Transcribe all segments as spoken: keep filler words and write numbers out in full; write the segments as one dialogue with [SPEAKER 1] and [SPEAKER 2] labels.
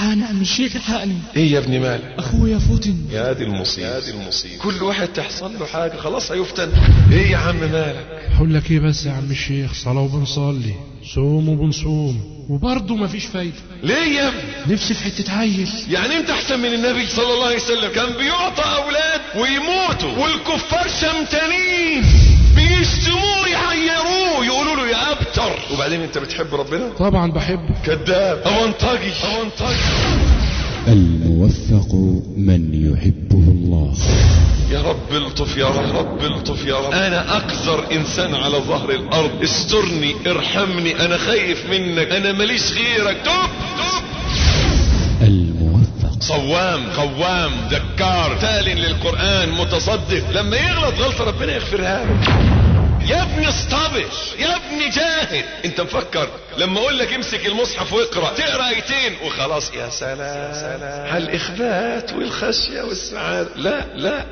[SPEAKER 1] الحقني يا عم الشيخ الحقني.
[SPEAKER 2] ايه يا ابني مالك؟
[SPEAKER 1] اخويا فوتن.
[SPEAKER 2] يا دي المصيبة، يا دي المصيبة، كل واحد تحصل له حاجة خلاص هيفتن. ايه يا عم مالك؟
[SPEAKER 3] هقول لك ايه بس يا عم الشيخ، صلاة وبنصلي، صوم وبنصوم، وبرضه مفيش فايدة.
[SPEAKER 2] ليه يا ابني؟
[SPEAKER 3] نفسي في حتة عيل.
[SPEAKER 2] يعني انت احسن من النبي صلى الله عليه وسلم؟ كان بيعطى اولاد ويموتوا والكفار شمتانين بيشتموه يعيروه يقولوا له يا ابتر. وبعدين انت بتحب ربنا؟
[SPEAKER 3] طبعا بحبه.
[SPEAKER 2] كذاب اونطاجي اونطاجي.
[SPEAKER 4] الموفق من يحبه الله.
[SPEAKER 2] يا رب الطف يا رب، رب الطف يا رب. انا اقذر انسان على ظهر الارض، استرني ارحمني، انا خايف منك، انا ماليش غيرك. توب توب.
[SPEAKER 4] الموفق
[SPEAKER 2] صوام قوام ذكار تال للقرآن متصدق، لما يغلط غلطة ربنا يغفرها له. يا ابني اصطبر، يا ابني جاهد. انت مفكر لما اقول لك امسك المصحف واقرأ تقرأ ايتين وخلاص يا سلام على الاخبات والخشية والسعادة؟ لا لا.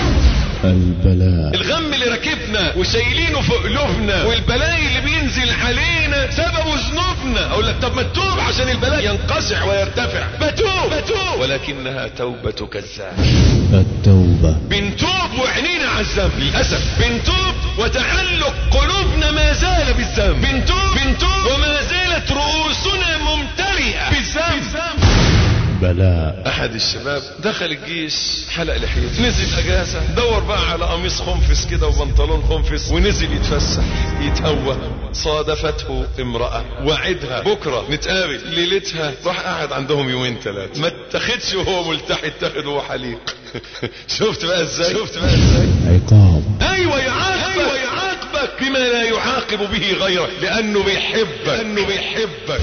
[SPEAKER 4] البلاء،
[SPEAKER 2] الغم اللي ركبنا وشايلينه في قلوبنا والبلاء اللي بينزل علينا سببه ذنوبنا. اقول لك طب ما تتوب عشان البلاء ينقشع ويرتفع. بتوب بتوب ولكنها توبة كذاب.
[SPEAKER 4] التوبة،
[SPEAKER 2] بنتوب وعينينا على الذنب للأسف، بنتوب وتعلق قلوبنا ما زال بالذنب، بنتوب بنتوب وما زالت رؤوسنا ممتلئة بالذنب.
[SPEAKER 4] بلاء.
[SPEAKER 2] احد الشباب دخل الجيش حلق لحيته، نزل اجازة دور بقى على قميص خنفس كده وبنطلون خنفس ونزل يتفسح يتهوى. صادفته امرأة وعدها بكرة نتقابل، ليلتها راح قاعد عندهم يومين ثلاثة، ما اتخدش وهو ملتحي، اتخذ وهو حليق. شفت بقى ازاي؟ شفت بقى ازاي؟
[SPEAKER 4] عقاب.
[SPEAKER 2] ايوه يعاقبك، أيوة يعاقبك بما لا يعاقب به غيرك، لانه بيحبك، لانه بيحبك.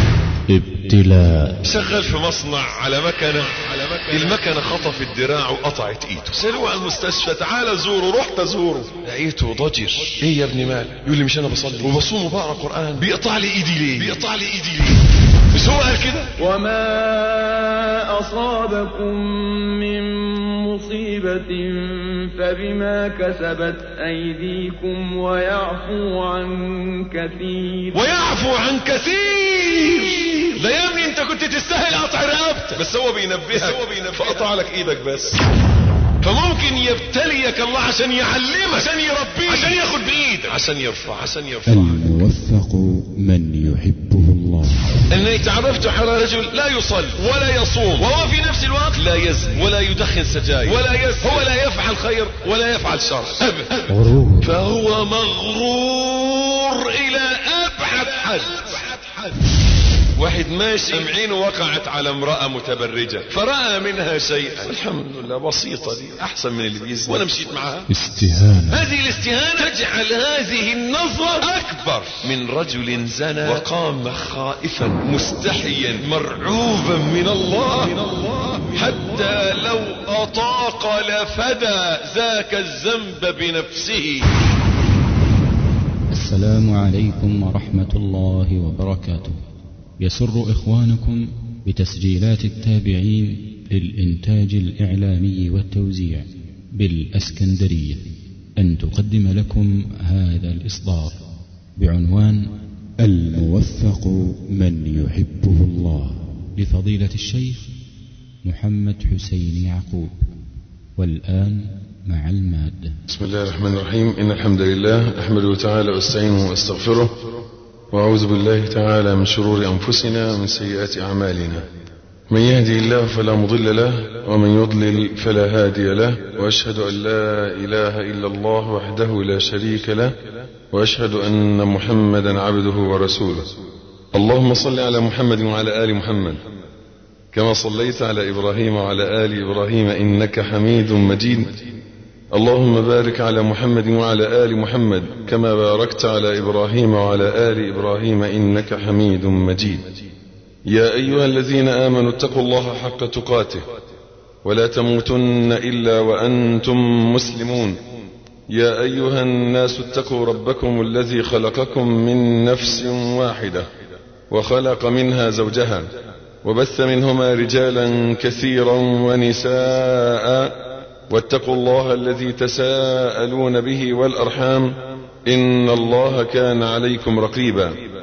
[SPEAKER 4] ابتلاء.
[SPEAKER 2] شغال في مصنع على مكنة، على مكنة المكنة خطفت دراعه وقطعت ايده، سألوه على المستشفى تعال زوره، رحت ازوره لقيته ضجر. ايه يا ابني مالك؟ يقول لي مش انا بصلي وبصوم وبقرا قرآن، بيقطع لي ايدي ليه؟ بيقطع لي ايدي ليه؟ مش هو قال كده؟
[SPEAKER 5] وما اصابكم من مصيبة فبما كسبت ايديكم ويعفو عن كثير.
[SPEAKER 2] ويعفو عن كثير. لا يا ابني انت كنت تستاهل قطع رقبتك، بس هو بينبهك فقطع لك ايدك بس. فممكن يبتليك الله عشان يعلمك، عشان يربيك، عشان ياخد بايدك، عشان يرفع، عشان يرفع.
[SPEAKER 4] الموفق من يحبه الله.
[SPEAKER 2] اني تعرفت على رجل لا يصلي ولا يصوم وهو في نفس الوقت لا يزني ولا يدخن سجاير ولا يسرق، هو لا يفعل خير ولا يفعل شر ابدا،
[SPEAKER 4] غرور.
[SPEAKER 2] فهو مغرور الى ابعد حد. واحد ماشي عينه وقعت على امرأة متبرجة فرأى منها شيئا، الحمد لله بسيطة دي احسن من اللي بيزني وانا مشيت معها.
[SPEAKER 4] استهانة.
[SPEAKER 2] هذه الاستهانة تجعل هذه النظرة اكبر من رجل زنى وقام خائفا مستحيا مرعوبا من الله، حتى لو اطاق لفدى ذاك الذنب بنفسه.
[SPEAKER 6] السلام عليكم ورحمة الله وبركاته. يسر إخوانكم بتسجيلات التابعين للإنتاج الإعلامي والتوزيع بالأسكندرية أن تقدم لكم هذا الإصدار بعنوان
[SPEAKER 4] الموفق من يحبه الله،
[SPEAKER 6] لفضيلة الشيخ محمد حسين يعقوب. والآن مع المادة.
[SPEAKER 2] بسم الله الرحمن الرحيم. إن الحمد لله أحمده تعالى واستعينه واستغفره، وأعوذ بالله تعالى من شرور أنفسنا ومن سيئات أعمالنا. من يهدي الله فلا مضل له ومن يضلل فلا هادي له، وأشهد أن لا إله إلا الله وحده لا شريك له، وأشهد أن محمدا عبده ورسوله. اللهم صل على محمد وعلى آل محمد كما صليت على إبراهيم وعلى آل إبراهيم إنك حميد مجيد. اللهم بارك على محمد وعلى آل محمد كما باركت على إبراهيم وعلى آل إبراهيم إنك حميد مجيد. يا أيها الذين آمنوا اتقوا الله حق تقاته ولا تموتن إلا وأنتم مسلمون. يا أيها الناس اتقوا ربكم الذي خلقكم من نفس واحدة وخلق منها زوجها وبث منهما رجالا كثيرا ونساء، واتقوا الله الذي تساءلون به والأرحام إن الله كان عليكم رقيبا.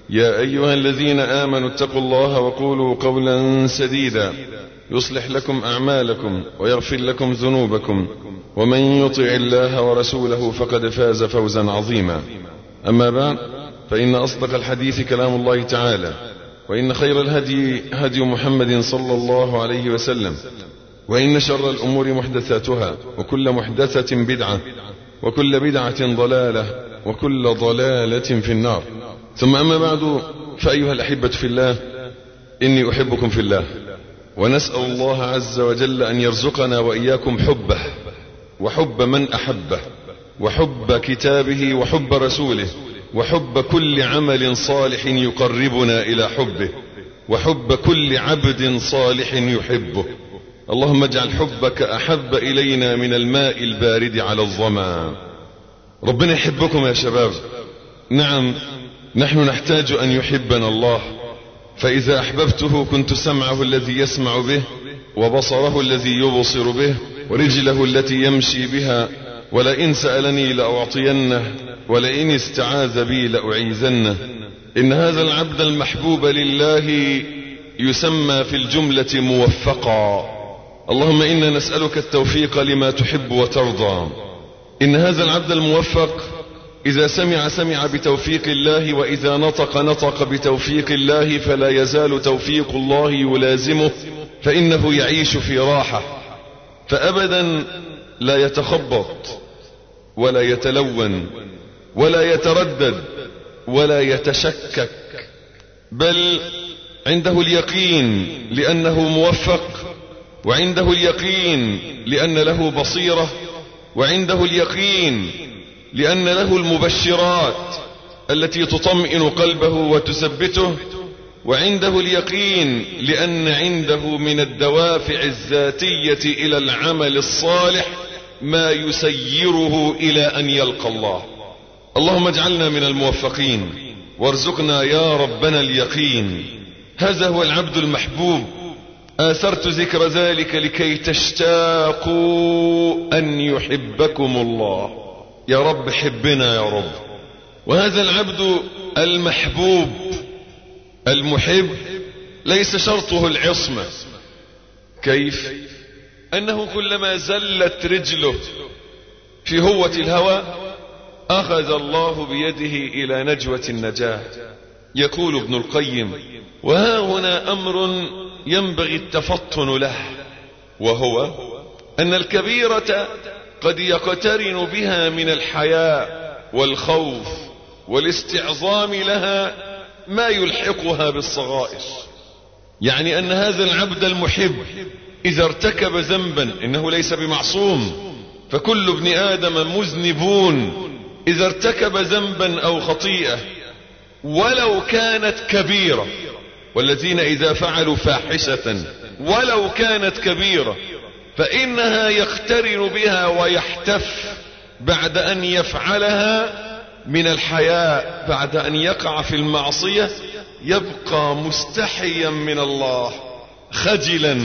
[SPEAKER 2] يا أيها الذين آمنوا اتقوا الله وقولوا قولا سديدا يصلح لكم أعمالكم ويغفر لكم ذنوبكم ومن يطع الله ورسوله فقد فاز فوزا عظيما. أما بعد، فإن أصدق الحديث كلام الله تعالى، وإن خير الهدي هدي محمد صلى الله عليه وسلم، وإن شر الأمور محدثاتها، وكل محدثة بدعة، وكل بدعة ضلالة، وكل ضلالة في النار. ثم أما بعد، فأيها الأحبة في الله، إني أحبكم في الله، ونسأل الله عز وجل أن يرزقنا وإياكم حبه وحب من أحبه وحب كتابه وحب رسوله وحب كل عمل صالح يقربنا إلى حبه وحب كل عبد صالح يحبه. اللهم اجعل حبك أحب إلينا من الماء البارد على الظما. ربنا يحبكم يا شباب. نعم، نحن نحتاج أن يحبنا الله، فإذا أحببته كنت سمعه الذي يسمع به، وبصره الذي يبصر به، ورجله التي يمشي بها، ولئن سألني لأعطينه، ولئن استعاذ بي لأعيذنه. إن هذا العبد المحبوب لله يسمى في الجملة موفقا. اللهم إنا نسألك التوفيق لما تحب وترضى. إن هذا العبد الموفق إذا سمع سمع بتوفيق الله، وإذا نطق نطق بتوفيق الله، فلا يزال توفيق الله يلازمه، فإنه يعيش في راحة، فأبدا لا يتخبط ولا يتلون ولا يتردد ولا يتشكك، بل عنده اليقين لأنه موفق، وعنده اليقين لأن له بصيرة، وعنده اليقين لأن له المبشرات التي تطمئن قلبه وتثبته، وعنده اليقين لأن عنده من الدوافع الذاتية إلى العمل الصالح ما يسيره إلى أن يلقى الله. اللهم اجعلنا من الموفقين، وارزقنا يا ربنا اليقين. هذا هو العبد المحبوب. آثرت ذكر ذلك لكي تشتاقوا أن يحبكم الله. يا رب حبنا يا رب. وهذا العبد المحبوب المحب ليس شرطه العصمة. كيف؟ أنه كلما زلت رجله في هوة الهوى أخذ الله بيده إلى نجوة النجاة. يقول ابن القيم: وها هنا أمر ينبغي التفطن له، وهو أن الكبيرة قد يقترن بها من الحياء والخوف والاستعظام لها ما يلحقها بالصغائر. يعني أن هذا العبد المحب إذا ارتكب ذنبا، إنه ليس بمعصوم، فكل ابن آدم مذنبون، إذا ارتكب ذنبا أو خطيئة ولو كانت كبيرة، والذين إذا فعلوا فاحشة ولو كانت كبيرة فإنها يقترن بها ويحتف بعد أن يفعلها من الحياء، بعد أن يقع في المعصية يبقى مستحيا من الله، خجلا،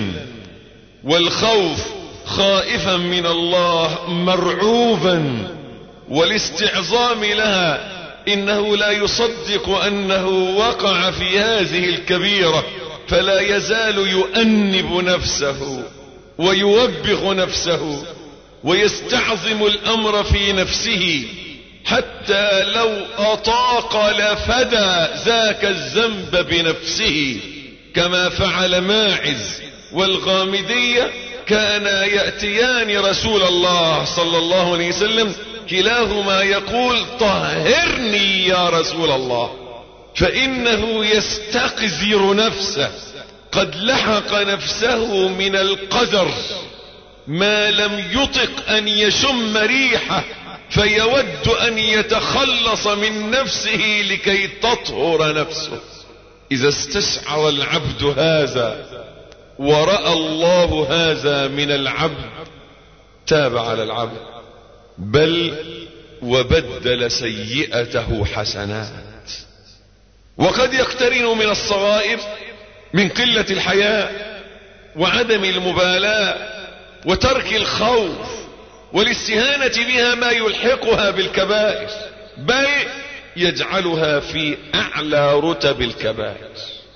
[SPEAKER 2] والخوف خائفا من الله، مرعوبا، والاستعظام لها، إنه لا يصدق أنه وقع في هذه الكبيرة، فلا يزال يؤنب نفسه ويوبخ نفسه ويستعظم الأمر في نفسه، حتى لو أطاق لفدى ذاك الذنب بنفسه، كما فعل ماعز والغامدية. كان يأتيان رسول الله صلى الله عليه وسلم كلاهما يقول: طهرني يا رسول الله، فإنه يستقذر نفسه، قد لحق نفسه من القذر ما لم يطق أن يشم ريحه، فيود أن يتخلص من نفسه لكي تطهر نفسه. إذا استشعر العبد هذا ورأى الله هذا من العبد تاب على العبد، بل وبدل سيئته حسنات. وقد يقترن من الصغائر من قلة الحياء وعدم المبالاة وترك الخوف والاستهانة بها ما يلحقها بالكبائر، بل يجعلها في اعلى رتب الكبائر.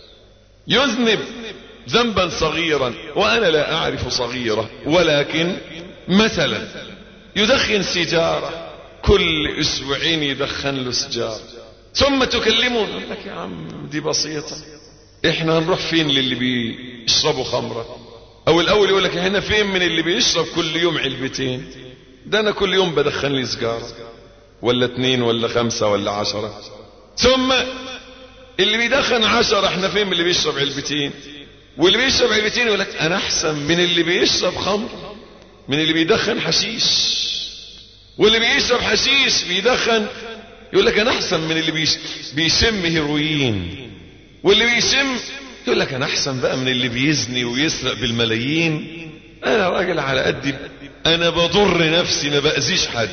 [SPEAKER 2] يذنب ذنبا صغيرا وانا لا اعرف صغيرة، ولكن مثلا يدخن سيجارة، كل اسبوعين يدخن له سيجارة، ثم تكلمه يقول لك يا عم دي بسيطة، احنا هنروح فين للي بيشربوا خمرة؟ او الاول يقول لك احنا فين من اللي بيشرب كل يوم علبتين؟ ده انا كل يوم بدخن لي سيجارة ولا اتنين ولا خمسة ولا عشرة. ثم اللي بيدخن عشرة، احنا فين من اللي بيشرب علبتين؟ واللي بيشرب علبتين يقول لك انا احسن من اللي بيشرب خمر، من اللي بيدخن حشيش. واللي بيشرب حشيش بيدخن يقول لك انا احسن من اللي بيش بيشم هيروين. واللي بيشم يقول لك انا احسن بقى من اللي بيزني ويسرق بالملايين. انا راجل على قدي، انا بضر نفسي ما باذيش حد.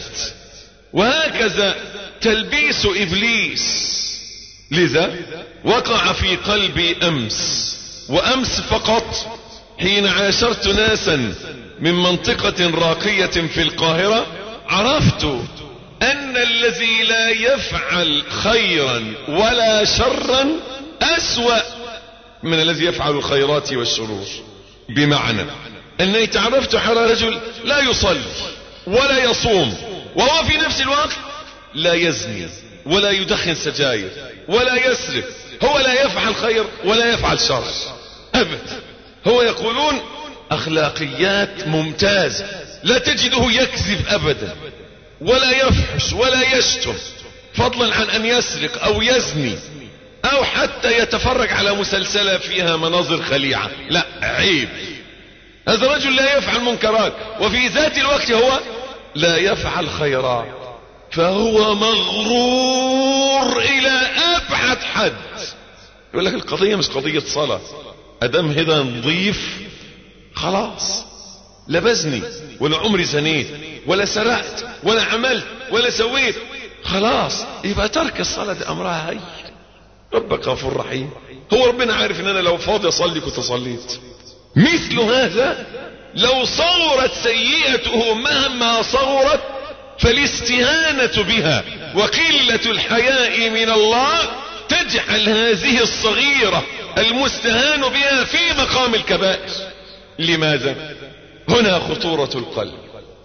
[SPEAKER 2] وهكذا تلبيس ابليس. لذا وقع في قلبي امس وامس فقط حين عاشرت ناسا من منطقة راقية في القاهرة، عرفت ان الذي لا يفعل خيرا ولا شرا اسوأ من الذي يفعل الخيرات والشرور. بمعنى انني تعرفت على رجل لا يصلي ولا يصوم، وهو في نفس الوقت لا يزني ولا يدخن سجاير ولا يسرق. هو لا يفعل خير ولا يفعل شر ابدا. هو يقولون اخلاقيات ممتازة، لا تجده يكذب ابدا ولا يفحش ولا يشتم، فضلا عن ان يسرق او يزني او حتى يتفرج على مسلسلة فيها مناظر خليعة. لا، عيب. هذا الرجل لا يفعل منكرات وفي ذات الوقت هو لا يفعل خيرات، فهو مغرور الى ابعد حد. يقول لك القضية مش قضية صلاة، ادم هذا نظيف خلاص، لا بزني ولا عمري زنيت ولا سرقت ولا عملت ولا سويت، خلاص يبقى ترك الصلاة دي امرها هي. ربك غفور رحيم. هو ربنا عارف ان انا لو فاضي اصلي كنت صليت. مثل هذا لو صغرت سيئته مهما صغرت فالاستهانة بها وقلة الحياء من الله تجعل هذه الصغيرة المستهان بها في مقام الكبائر. لماذا؟ هنا خطورة القلب.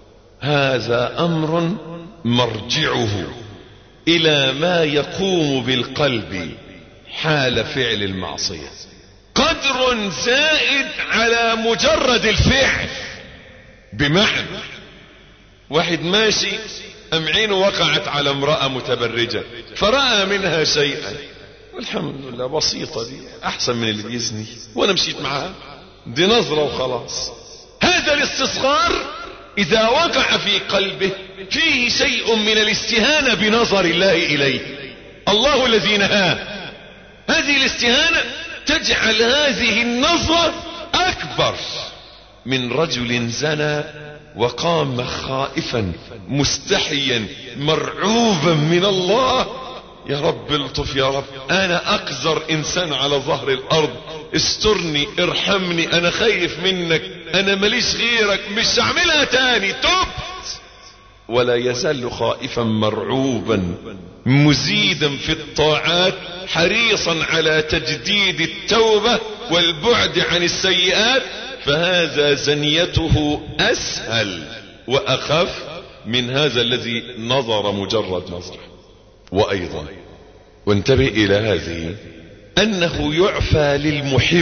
[SPEAKER 2] هذا امر مرجعه الى ما يقوم بالقلب حال فعل المعصية، قدر زائد على مجرد الفعل. بمعنى واحد ماشي ام عينه وقعت على امرأة متبرجة فرأى منها شيئا، والحمد لله بسيطة دي احسن من اللي بيزني وانا مشيت معها، دي نظرة وخلاص. هذا الاستصغار اذا وقع في قلبه فيه شيء من الاستهانة بنظر الله اليه، الله الذي نهاه. هذه الاستهانة تجعل هذه النظرة اكبر من رجل زنى وقام خائفا مستحيا مرعوبا من الله. يا رب الطف يا رب، انا اقذر انسان على ظهر الارض، استرني ارحمني، انا خايف منك، انا ماليش غيرك، مش هعملها تاني، تبت. ولا يزال خائفا مرعوبا مزيدا في الطاعات حريصا على تجديد التوبة والبعد عن السيئات، فهذا زنيته اسهل واخف من هذا الذي نظر مجرد نظر. وايضا وانتبه الى هذه انه يعفى للمحب،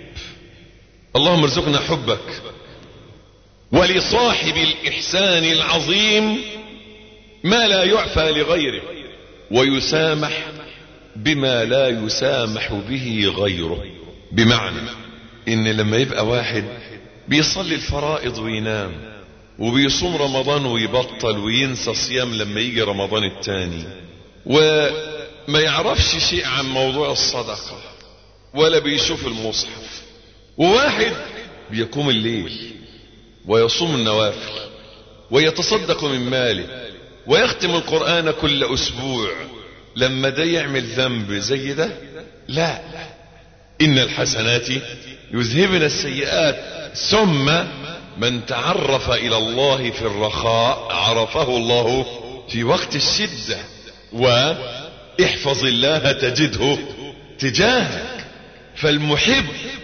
[SPEAKER 2] اللهم ارزقنا حبك، ولصاحب الاحسان العظيم ما لا يعفى لغيره، ويسامح بما لا يسامح به غيره. بمعنى ان لما يبقى واحد بيصلي الفرائض وينام وبيصوم رمضان ويبطل وينسى صيام لما يجي رمضان التاني، وما يعرفش شيء عن موضوع الصدقة ولا بيشوف المصحف، وواحد بيقوم الليل ويصوم النوافل ويتصدق من ماله ويختم القرآن كل اسبوع، لما ده يعمل ذنب زي ده؟ لا، ان الحسنات يذهبن السيئات. ثم من تعرف الى الله في الرخاء عرفه الله في وقت الشدة. احفظ الله تجده تجاهك. فالمحب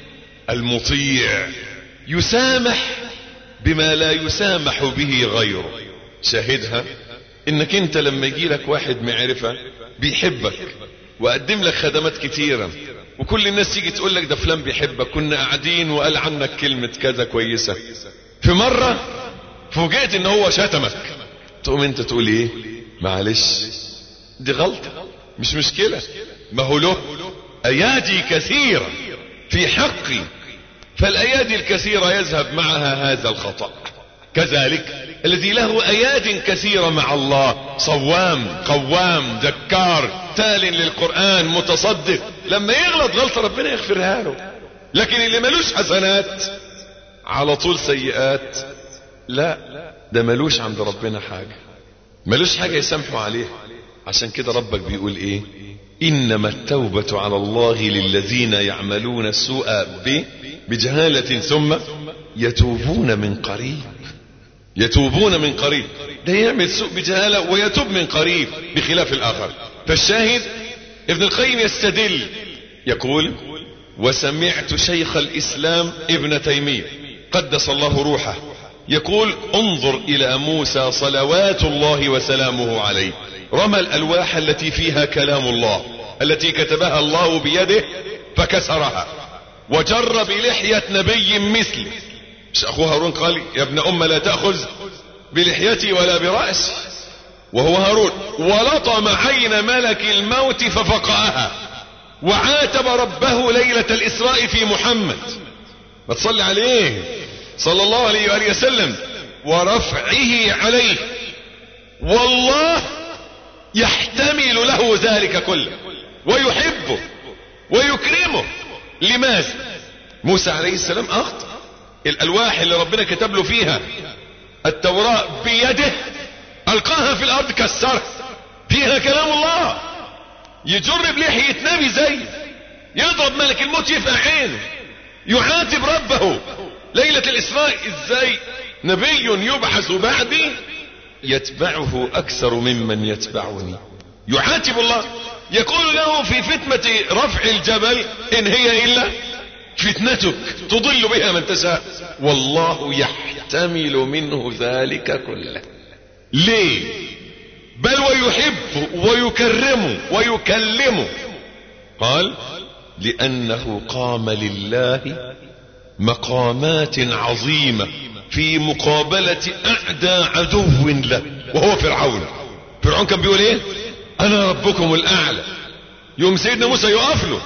[SPEAKER 2] المطيع يسامح بما لا يسامح به غيره. شاهدها انك انت لما يجي لك واحد معرفة بيحبك وقدم لك خدمات كتيرة وكل الناس تيجي تقول لك ده فلان بيحبك، كنا قاعدين وقال عنك كلمة كذا كويسة، في مرة فوجئت ان هو شتمك، تقوم انت تقول ايه؟ معلش دي غلطة مش مشكلة، ما هو له ايادي كثيرة في حقي، فالايادي الكثيرة يذهب معها هذا الخطأ. كذلك الذي له اياد كثيرة مع الله، صوام قوام ذكار تال للقرآن متصدق، لما يغلط غلطة ربنا يغفرها له. لكن اللي ملوش حسنات على طول سيئات، لا ده ملوش عند ربنا حاجة، ملوش حاجة يسامحوا عليه. عشان كده ربك بيقول ايه؟ انما التوبة على الله للذين يعملون السوء بجهالة ثم يتوبون من قريب. يتوبون من قريب، ده يعمل سوء بجهالة ويتوب من قريب بخلاف الآخر. فالشاهد ابن القيم يستدل يقول: وسمعت شيخ الإسلام ابن تيمية قدس الله روحه يقول: انظر إلى موسى صلوات الله وسلامه عليه، رمى الألواح التي فيها كلام الله التي كتبها الله بيده فكسرها، وجر بلحية نبي مثله. مش أخوه هارون قال: يا ابن أم لا تأخذ بلحيتي ولا برأسي، وهو هارون، ولطم عين ملك الموت ففقأها، وعاتب ربه ليلة الإسراء في محمد، ما تصلي عليه صلى الله عليه وآله وسلم، ورفعه عليه، والله يحتمل له ذلك كله ويحبه ويكرمه. لماذا؟ موسى عليه السلام أخطأ، الألواح اللي ربنا كتب له فيها التوراة بيده ألقاها في الأرض كسرها، فيها كلام الله، يجر بلحية نبي زي يضرب ملك الموت يفقع عينه، يعاتب ربه ليلة الإسراء. ازاي نبي يبعث بعدي يتبعه أكثر ممن يتبعني؟ يعاتب الله، يقول له في فتنة رفع الجبل: إن هي إلا فتنتك تضل بها من تشاء، والله يحتمل منه ذلك كله. ليه؟ بل ويحبه ويكرمه ويكلمه. قال: لأنه قام لله مقامات عظيمة في مقابلة أعدى عدو له وهو فرعون. فرعون كان بيقول ايه؟ أنا ربكم الأعلى. يوم سيدنا موسى يقف له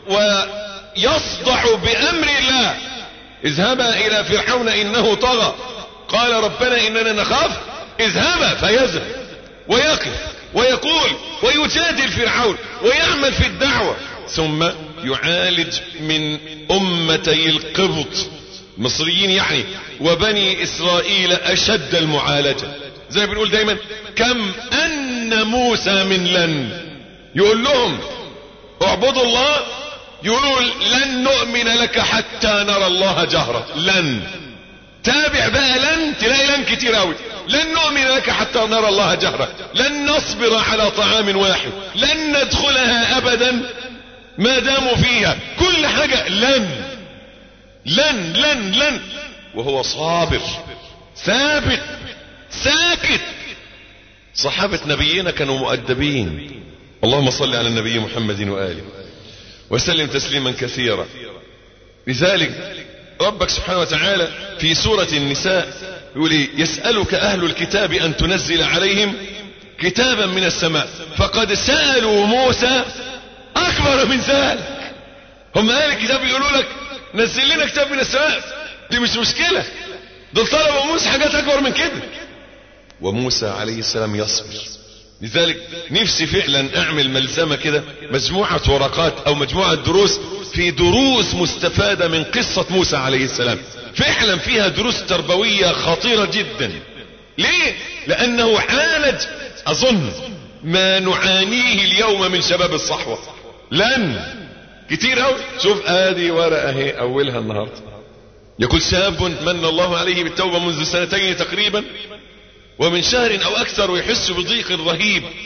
[SPEAKER 2] ويصدع بأمر الله: اذهبا إلى فرعون إنه طغى. قال: ربنا إننا نخاف. اذهبا، فيذهب ويقف ويقول ويجادل فرعون ويعمل في الدعوة، ثم يعالج من أمتي القبط مصريين يعني وبني إسرائيل أشد المعالجة. زي ما بنقول دايما: كم أن موسى من لن، يقول لهم اعبدوا الله، يقولوا لن نؤمن لك حتى نرى الله جهرة. لن تابع بقى، لن تلاقي لن كتير قوي. لن نؤمن لك حتى نرى الله جهرة، لن نصبر على طعام واحد، لن ندخلها أبدا ما داموا فيها، كل حاجة لن لن لن لن، وهو صابر ثابت ساكت. صحابة نبينا كانوا مؤدبين. اللهم صل على النبي محمد وآله وسلم تسليما كثيرا. لذلك ربك سبحانه وتعالى في سورة النساء يقول: يسألك أهل الكتاب أن تنزل عليهم كتابا من السماء، فقد سألوا موسى أكبر من ذلك. هم أهل الكتاب يقولوا لك نزل لنا كتاب من السماء، دي مش مشكلة، دول طلبوا موسى حاجات أكبر من كده. وموسى عليه السلام يصبر. لذلك نفسي فعلا أعمل ملزمة كده، مجموعة ورقات أو مجموعة دروس في دروس مستفادة من قصة موسى عليه السلام، فعلا فيها دروس تربوية خطيرة جدا. ليه؟ لأنه عالج أظن ما نعانيه اليوم من شباب الصحوة. لن كتير أوي. شوف آدي ورقة اهي أولها النهاردة، يقول: شاب من الله عليه بالتوبة منذ سنتين تقريبا ومن شهر أو أكثر، ويحس بضيق رهيب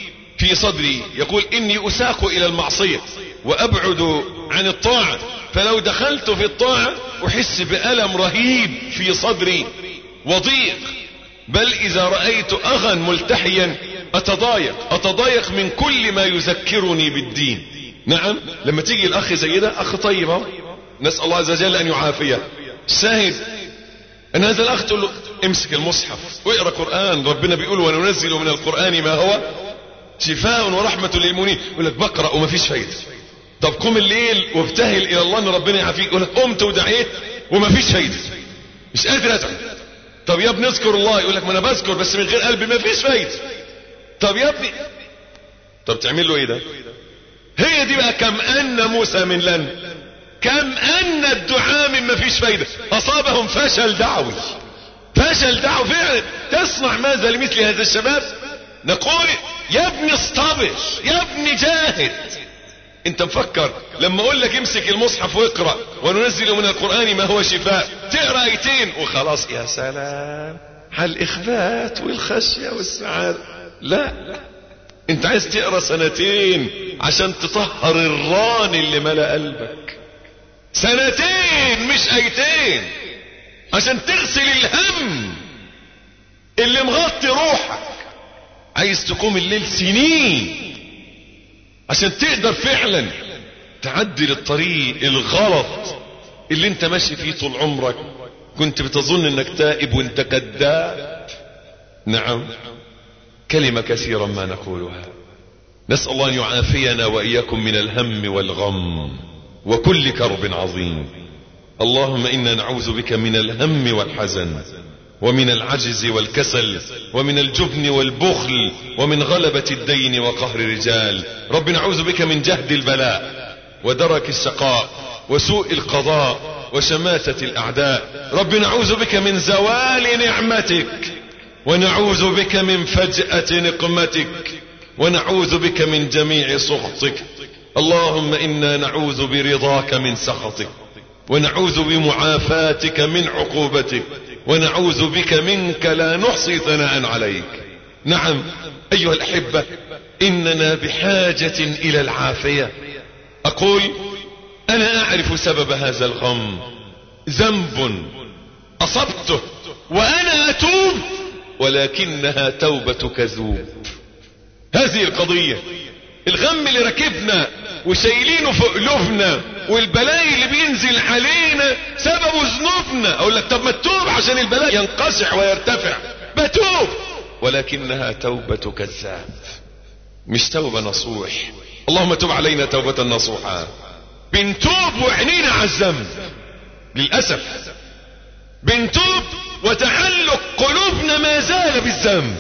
[SPEAKER 2] في صدري يقول إني أساق إلى المعصية وأبعد عن الطاعة، فلو دخلت في الطاعة أحس بألم رهيب في صدري وضيق، بل إذا رأيت أخا ملتحيا أتضايق أتضايق من كل ما يذكرني بالدين. نعم، لما تيجي الأخ زي ده أخ طيب، نسأل الله عز وجل أن يعافيه. شاهد أن هذا الأخ تقول له امسك المصحف واقرأ قرآن، ربنا بيقول وننزل من القرآن ما هو شفاء ورحمة للمؤمنين. يقول لك بقرأ وما فيش فايدة. طب قم الليل وابتهل إلى الله أن ربنا يعافيك. يقول لك قمت ودعيت وما فيش فايدة، مش قادر أدعو. طب يا ابني اذكر الله. يقول لك ما أنا بذكر بس من غير قلبي، ما فيش فايدة. طب يا ابني، طب تعمل له ايه ده؟ هي دي بقى كم أن موسى من لن، كم أن الدعاء من ما فيش فايدة، أصابهم فشل دعوي، فشل دعوي فعلا. تصنع ماذا لمثل هذا الشباب؟ نقول يا ابني اصطبر، يا ابني جاهد. انت مفكر لما اقول لك امسك المصحف واقرأ وننزل من القرآن ما هو شفاء، تقرأ ايتين وخلاص يا سلام على الإخبات والخشية والسعادة؟ لا، انت عايز تقرأ سنتين عشان تطهر الران اللي ملأ قلبك، سنتين مش ايتين، عشان تغسل الهم اللي مغطي روحك. عايز تقوم الليل سنين عشان تقدر فعلا تعدل الطريق الغلط اللي انت ماشي فيه طول عمرك، كنت بتظن انك تائب وانت كذاب. نعم، كلمة كثيرا ما نقولها. نسأل الله ان يعافينا واياكم من الهم والغم وكل كرب عظيم. اللهم انا نعوذ بك من الهم والحزن ومن العجز والكسل ومن الجبن والبخل ومن غلبة الدين وقهر الرجال. رب نعوذ بك من جهد البلاء ودرك الشقاء وسوء القضاء وشماتة الأعداء. رب نعوذ بك من زوال نعمتك ونعوذ بك من فجأة نقمتك ونعوذ بك من جميع سخطك. اللهم إنا نعوذ برضاك من سخطك ونعوذ بمعافاتك من عقوبتك ونعوذ بك منك لا نحصي ثناء عليك. نعم أيها الأحبة، إننا بحاجة إلى العافية. أقول أنا أعرف سبب هذا الغم، ذنب أصبته وأنا أتوب، ولكنها توبة كذوب. هذه القضية، الغم اللي ركبنا وشايلينه في قلوبنا والبلاء اللي بينزل علينا سببه ذنوبنا. اقول لك طب ما تتوب عشان البلاء ينقشع ويرتفع. بتوب ولكنها توبة كذاب، مش توبة نصوح. اللهم تب علينا توبة نصوحا. بنتوب وعينينا على الذنب للأسف، بنتوب وتعلق قلوبنا ما زال بالذنب،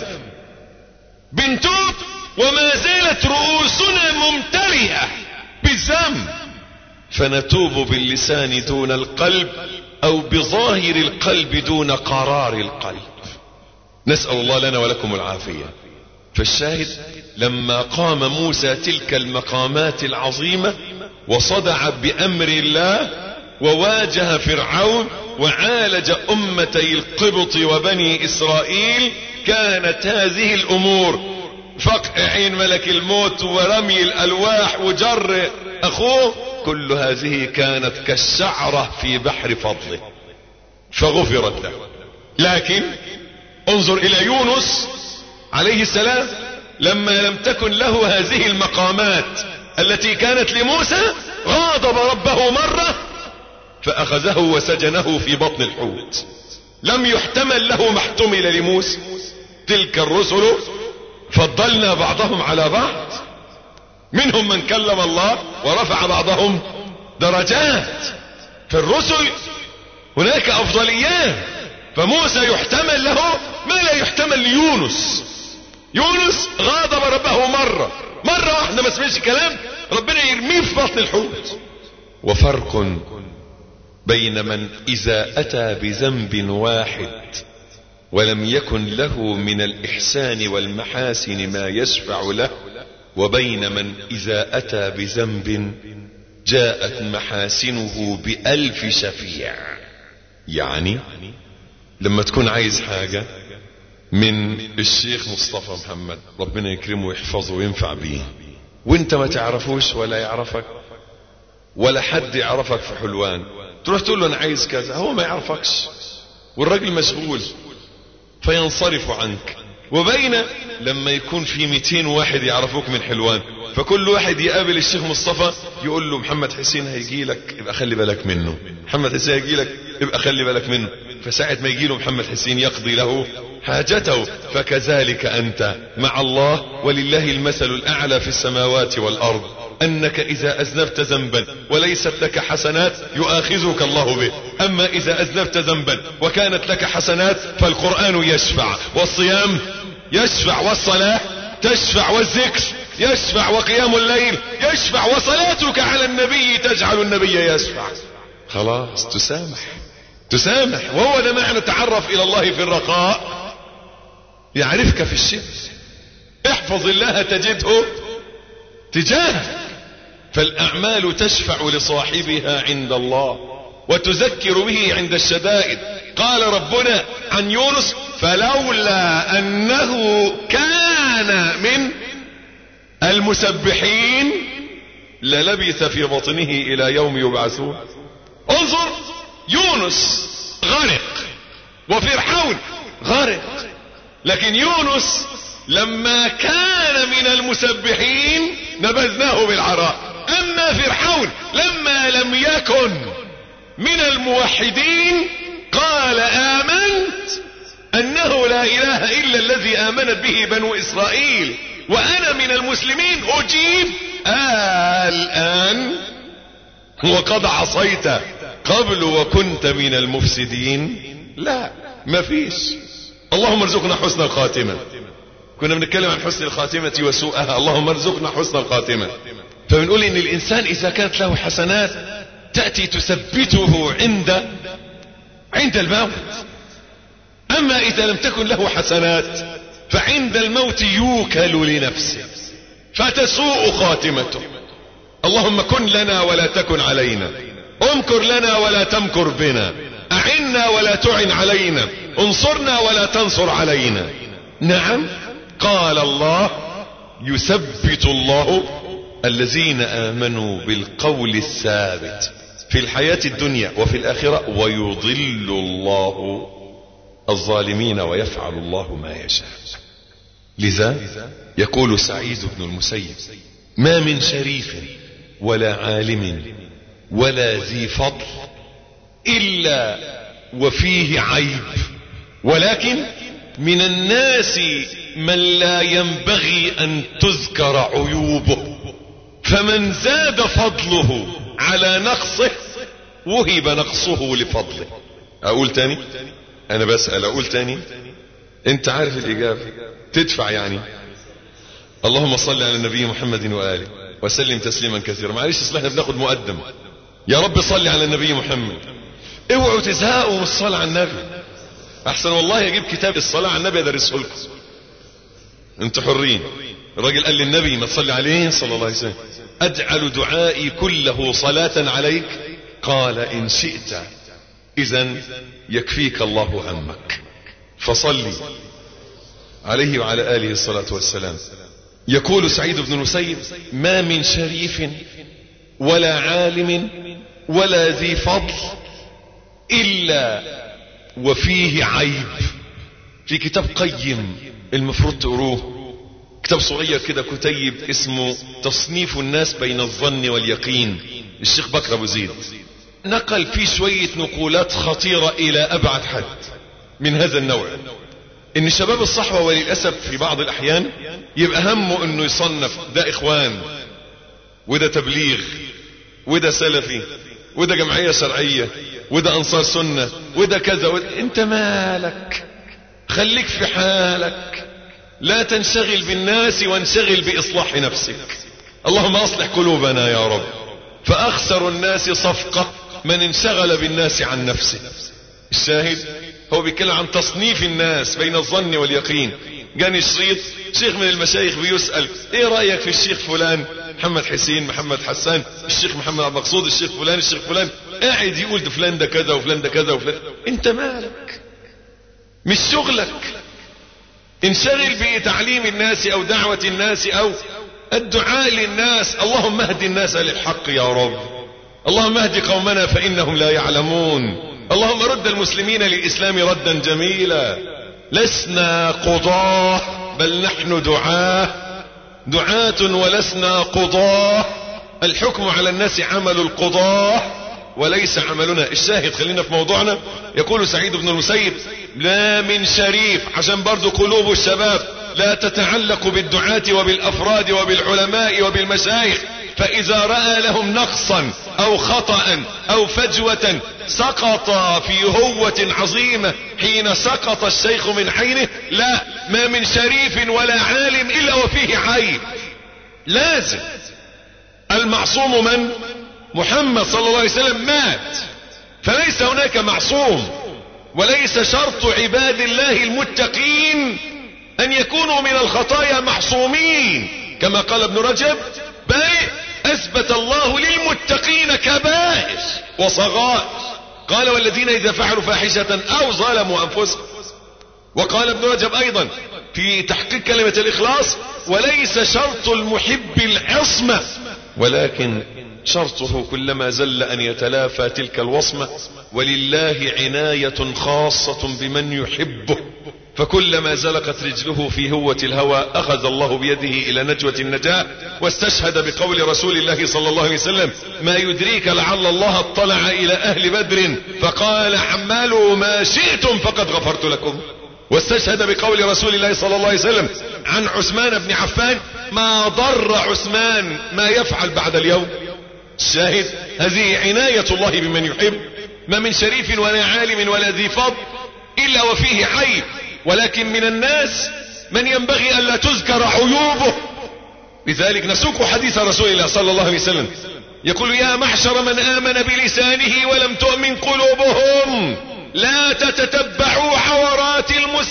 [SPEAKER 2] بنتوب وما زالت رؤوسنا ممتلئة بالذنب، فنتوب باللسان دون القلب او بظاهر القلب دون قرار القلب. نسأل الله لنا ولكم العافية. فالشاهد لما قام موسى تلك المقامات العظيمة وصدع بأمر الله وواجه فرعون وعالج أمتي القبط وبني إسرائيل، كانت هذه الأمور فقع عين ملك الموت ورمي الألواح وجر أخوه، كل هذه كانت كالشعرة في بحر فضله فغفرت له. لكن انظر إلى يونس عليه السلام، لما لم تكن له هذه المقامات التي كانت لموسى غاضب ربه مرة فأخذه وسجنه في بطن الحوت. لم يحتمل له ما احتمل لموسى. تلك الرسل فضلنا بعضهم على بعض، منهم من كلم الله ورفع بعضهم درجات. في الرسل هناك أفضليات، فموسى يحتمل له ما لا يحتمل ليونس. يونس غاضب ربه مرة مرة واحدة ما سمعش كلام، ربنا يرميه في بطن الحوت. وفرق بين من إذا أتى بذنب واحد ولم يكن له من الإحسان والمحاسن ما يشفع له، وبين من إذا أتى بذنب جاءت محاسنه بألف شفيع. يعني لما تكون عايز حاجة من الشيخ مصطفى محمد، ربنا يكرمه ويحفظه وينفع بيه، وانت ما تعرفوش ولا يعرفك ولا حد يعرفك في حلوان، تروح تقول له انا عايز كذا، هو ما يعرفكش والراجل مشغول فينصرف عنك. وبين لما يكون في مئتين واحد يعرفوك من حلوان، فكل واحد يقابل الشيخ مصطفى يقول له محمد حسين هيجي لك يبقى خلي بالك منه، محمد حسين هيجي لك يبقى خلي بالك منه، فساعة ما يجي له محمد حسين يقضي له حاجته. فكذلك أنت مع الله، ولله المثل الأعلى في السماوات والأرض، أنك إذا أذنبت ذنبا وليست لك حسنات يؤاخذك الله به، أما إذا أذنبت ذنبا وكانت لك حسنات فالقرآن يشفع، والصيام يشفع، والصلاة تشفع، والذكر يشفع، وقيام الليل يشفع، وصلاتك على النبي تجعل النبي يشفع. خلاص تسامح تسامح. وهو ده معنى تعرف إلى الله في الرخاء يعرفك في الشدة. احفظ الله تجده تجاهك. فالأعمال تشفع لصاحبها عند الله وتذكر به عند الشدائد. قال ربنا عن يونس فلولا أنه كان من المسبحين للبث في بطنه إلى يوم يبعثون. انظر، يونس غرق وفرعون غرق، لكن يونس لما كان من المسبحين نبذناه بالعراء. أما فرعون لما لم يكن من الموحدين قال آمنت أنه لا إله إلا الذي آمنت به بنو إسرائيل وأنا من المسلمين أجيب. آه الآن وقد عصيت قبل وكنت من المفسدين؟ لا، ما فيش. اللهم ارزقنا حسن الخاتمة. كنا بنتكلم عن حسن الخاتمة وسوءها، اللهم ارزقنا حسن الخاتمة. فبنقول ان الانسان اذا كانت له حسنات تأتي تثبته عند عند الموت. اما اذا لم تكن له حسنات فعند الموت يوكل لنفسه فتسوء خاتمته. اللهم كن لنا ولا تكن علينا، امكر لنا ولا تمكر بنا، اعنا ولا تعن علينا، انصرنا ولا تنصر علينا. نعم، قال الله يثبت الله الذين آمنوا بالقول الثابت في الحياة الدنيا وفي الآخرة ويضل الله الظالمين ويفعل الله ما يشاء. لذا يقول سعيد بن المسيب ما من شريف ولا عالم ولا ذي فضل إلا وفيه عيب، ولكن من الناس من لا ينبغي أن تذكر عيوبه، فمن زاد فضله على نقصه وهب نقصه لفضله. أقول تاني؟ أنا بسأل، أقول تاني؟ أنت عارف الإجابة، تدفع يعني. اللهم صل على النبي محمد وآله وسلم تسليما كثيرا. معلش اصل احنا بناخد مقدم. يا رب صل على النبي محمد. اوعوا تزهقوا من الصلاة على النبي. احسن والله اجيب كتاب الصلاة على النبي ادرسه لكم، انتوا حرين. الراجل قال للنبي ما تصلي عليه صلى الله عليه وسلم اجعل دعائي كله صلاة عليك؟ قال ان شئت اذا يكفيك الله همك فصلي عليه وعلى آله الصلاة والسلام. يقول سعيد بن المسيب ما من شريف ولا عالم ولا ذي فضل إلا وفيه عيب. في كتاب قيم المفروض تقروه، كتاب صغير كده كتيب اسمه تصنيف الناس بين الظن واليقين، الشيخ بكر أبو زيد نقل فيه شوية نقولات خطيرة إلى أبعد حد من هذا النوع. ان شباب الصحوة وللأسف في بعض الأحيان يبقى همه انه يصنف ده اخوان وده تبليغ وده سلفي وده جمعية شرعية وده انصار سنة وده كذا وده. انت مالك؟ خليك في حالك، لا تنشغل بالناس وانشغل بإصلاح نفسك. اللهم اصلح قلوبنا يا رب. فاخسر الناس صفقة من انشغل بالناس عن نفسه. الشاهد هو بيتكلم عن تصنيف الناس بين الظن واليقين. جاني شريط شيخ من المشايخ بيسأل ايه رأيك في الشيخ فلان، محمد حسين، محمد حسان، الشيخ محمد عبد المقصود، الشيخ فلان، الشيخ فلان، قاعد يقول ده فلان ده كذا وفلان ده كذا وفلان. انت مالك؟ مش شغلك. انشغل بتعليم الناس او دعوة الناس او الدعاء للناس. اللهم اهد الناس للحق يا رب، اللهم اهد قومنا فانهم لا يعلمون، اللهم رد المسلمين للاسلام ردا جميلا. لسنا قضاة بل نحن دعاة، دعاة ولسنا قضاة. الحكم على الناس عمل القضاة وليس عملنا. الشاهد خلينا في موضوعنا. يقول سعيد بن المسيب: لا من شريف، عشان برضو قلوب الشباب لا تتعلق بالدعاة وبالافراد وبالعلماء وبالمشايخ، فاذا رأى لهم نقصا او خطأ او فجوة سقط في هوة عظيمة حين سقط الشيخ من عينه. لا، ما من شريف ولا عالم الا وفيه عيب. لازم. المعصوم من؟ محمد صلى الله عليه وسلم مات، فليس هناك معصوم. وليس شرط عباد الله المتقين ان يكونوا من الخطايا معصومين، كما قال ابن رجب: بل اثبت الله للمتقين كبائر وصغائر. قال: والذين اذا فعلوا فاحشة او ظلموا انفسهم. وقال ابن رجب ايضا في تحقيق كلمة الاخلاص: وليس شرط المحب العصمة، ولكن شرطه كلما زل ان يتلافى تلك الوصمة. ولله عناية خاصة بمن يحبه، فكلما زلقت رجله في هوة الهوى اخذ الله بيده الى نجوة النجاة. واستشهد بقول رسول الله صلى الله عليه وسلم: ما يدريك لعل الله اطلع الى اهل بدر فقال: اعملوا ما شئتم فقد غفرت لكم. واستشهد بقول رسول الله صلى الله عليه وسلم عن عثمان بن عفان: ما ضر عثمان ما يفعل بعد اليوم. الشاهد هذه عناية الله بمن يحب. ما من شريف ولا عالم ولا ذي فضل الا وفيه عيب، ولكن من الناس من ينبغي الا تذكر عيوبه. لذلك نسوق حديث رسول الله صلى الله عليه وسلم يقول: يا محشر من آمن بلسانه ولم تؤمن قلوبهم، لا تتتبعوا عورات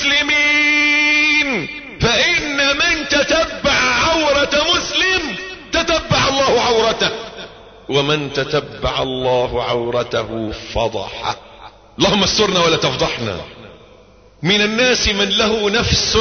[SPEAKER 2] المسلمين، فإن من تتبع عورة مسلم تتبع الله عورته، ومن تتبع الله عورته فضحه. اللهم استرنا ولا تفضحنا. من الناس من له نفس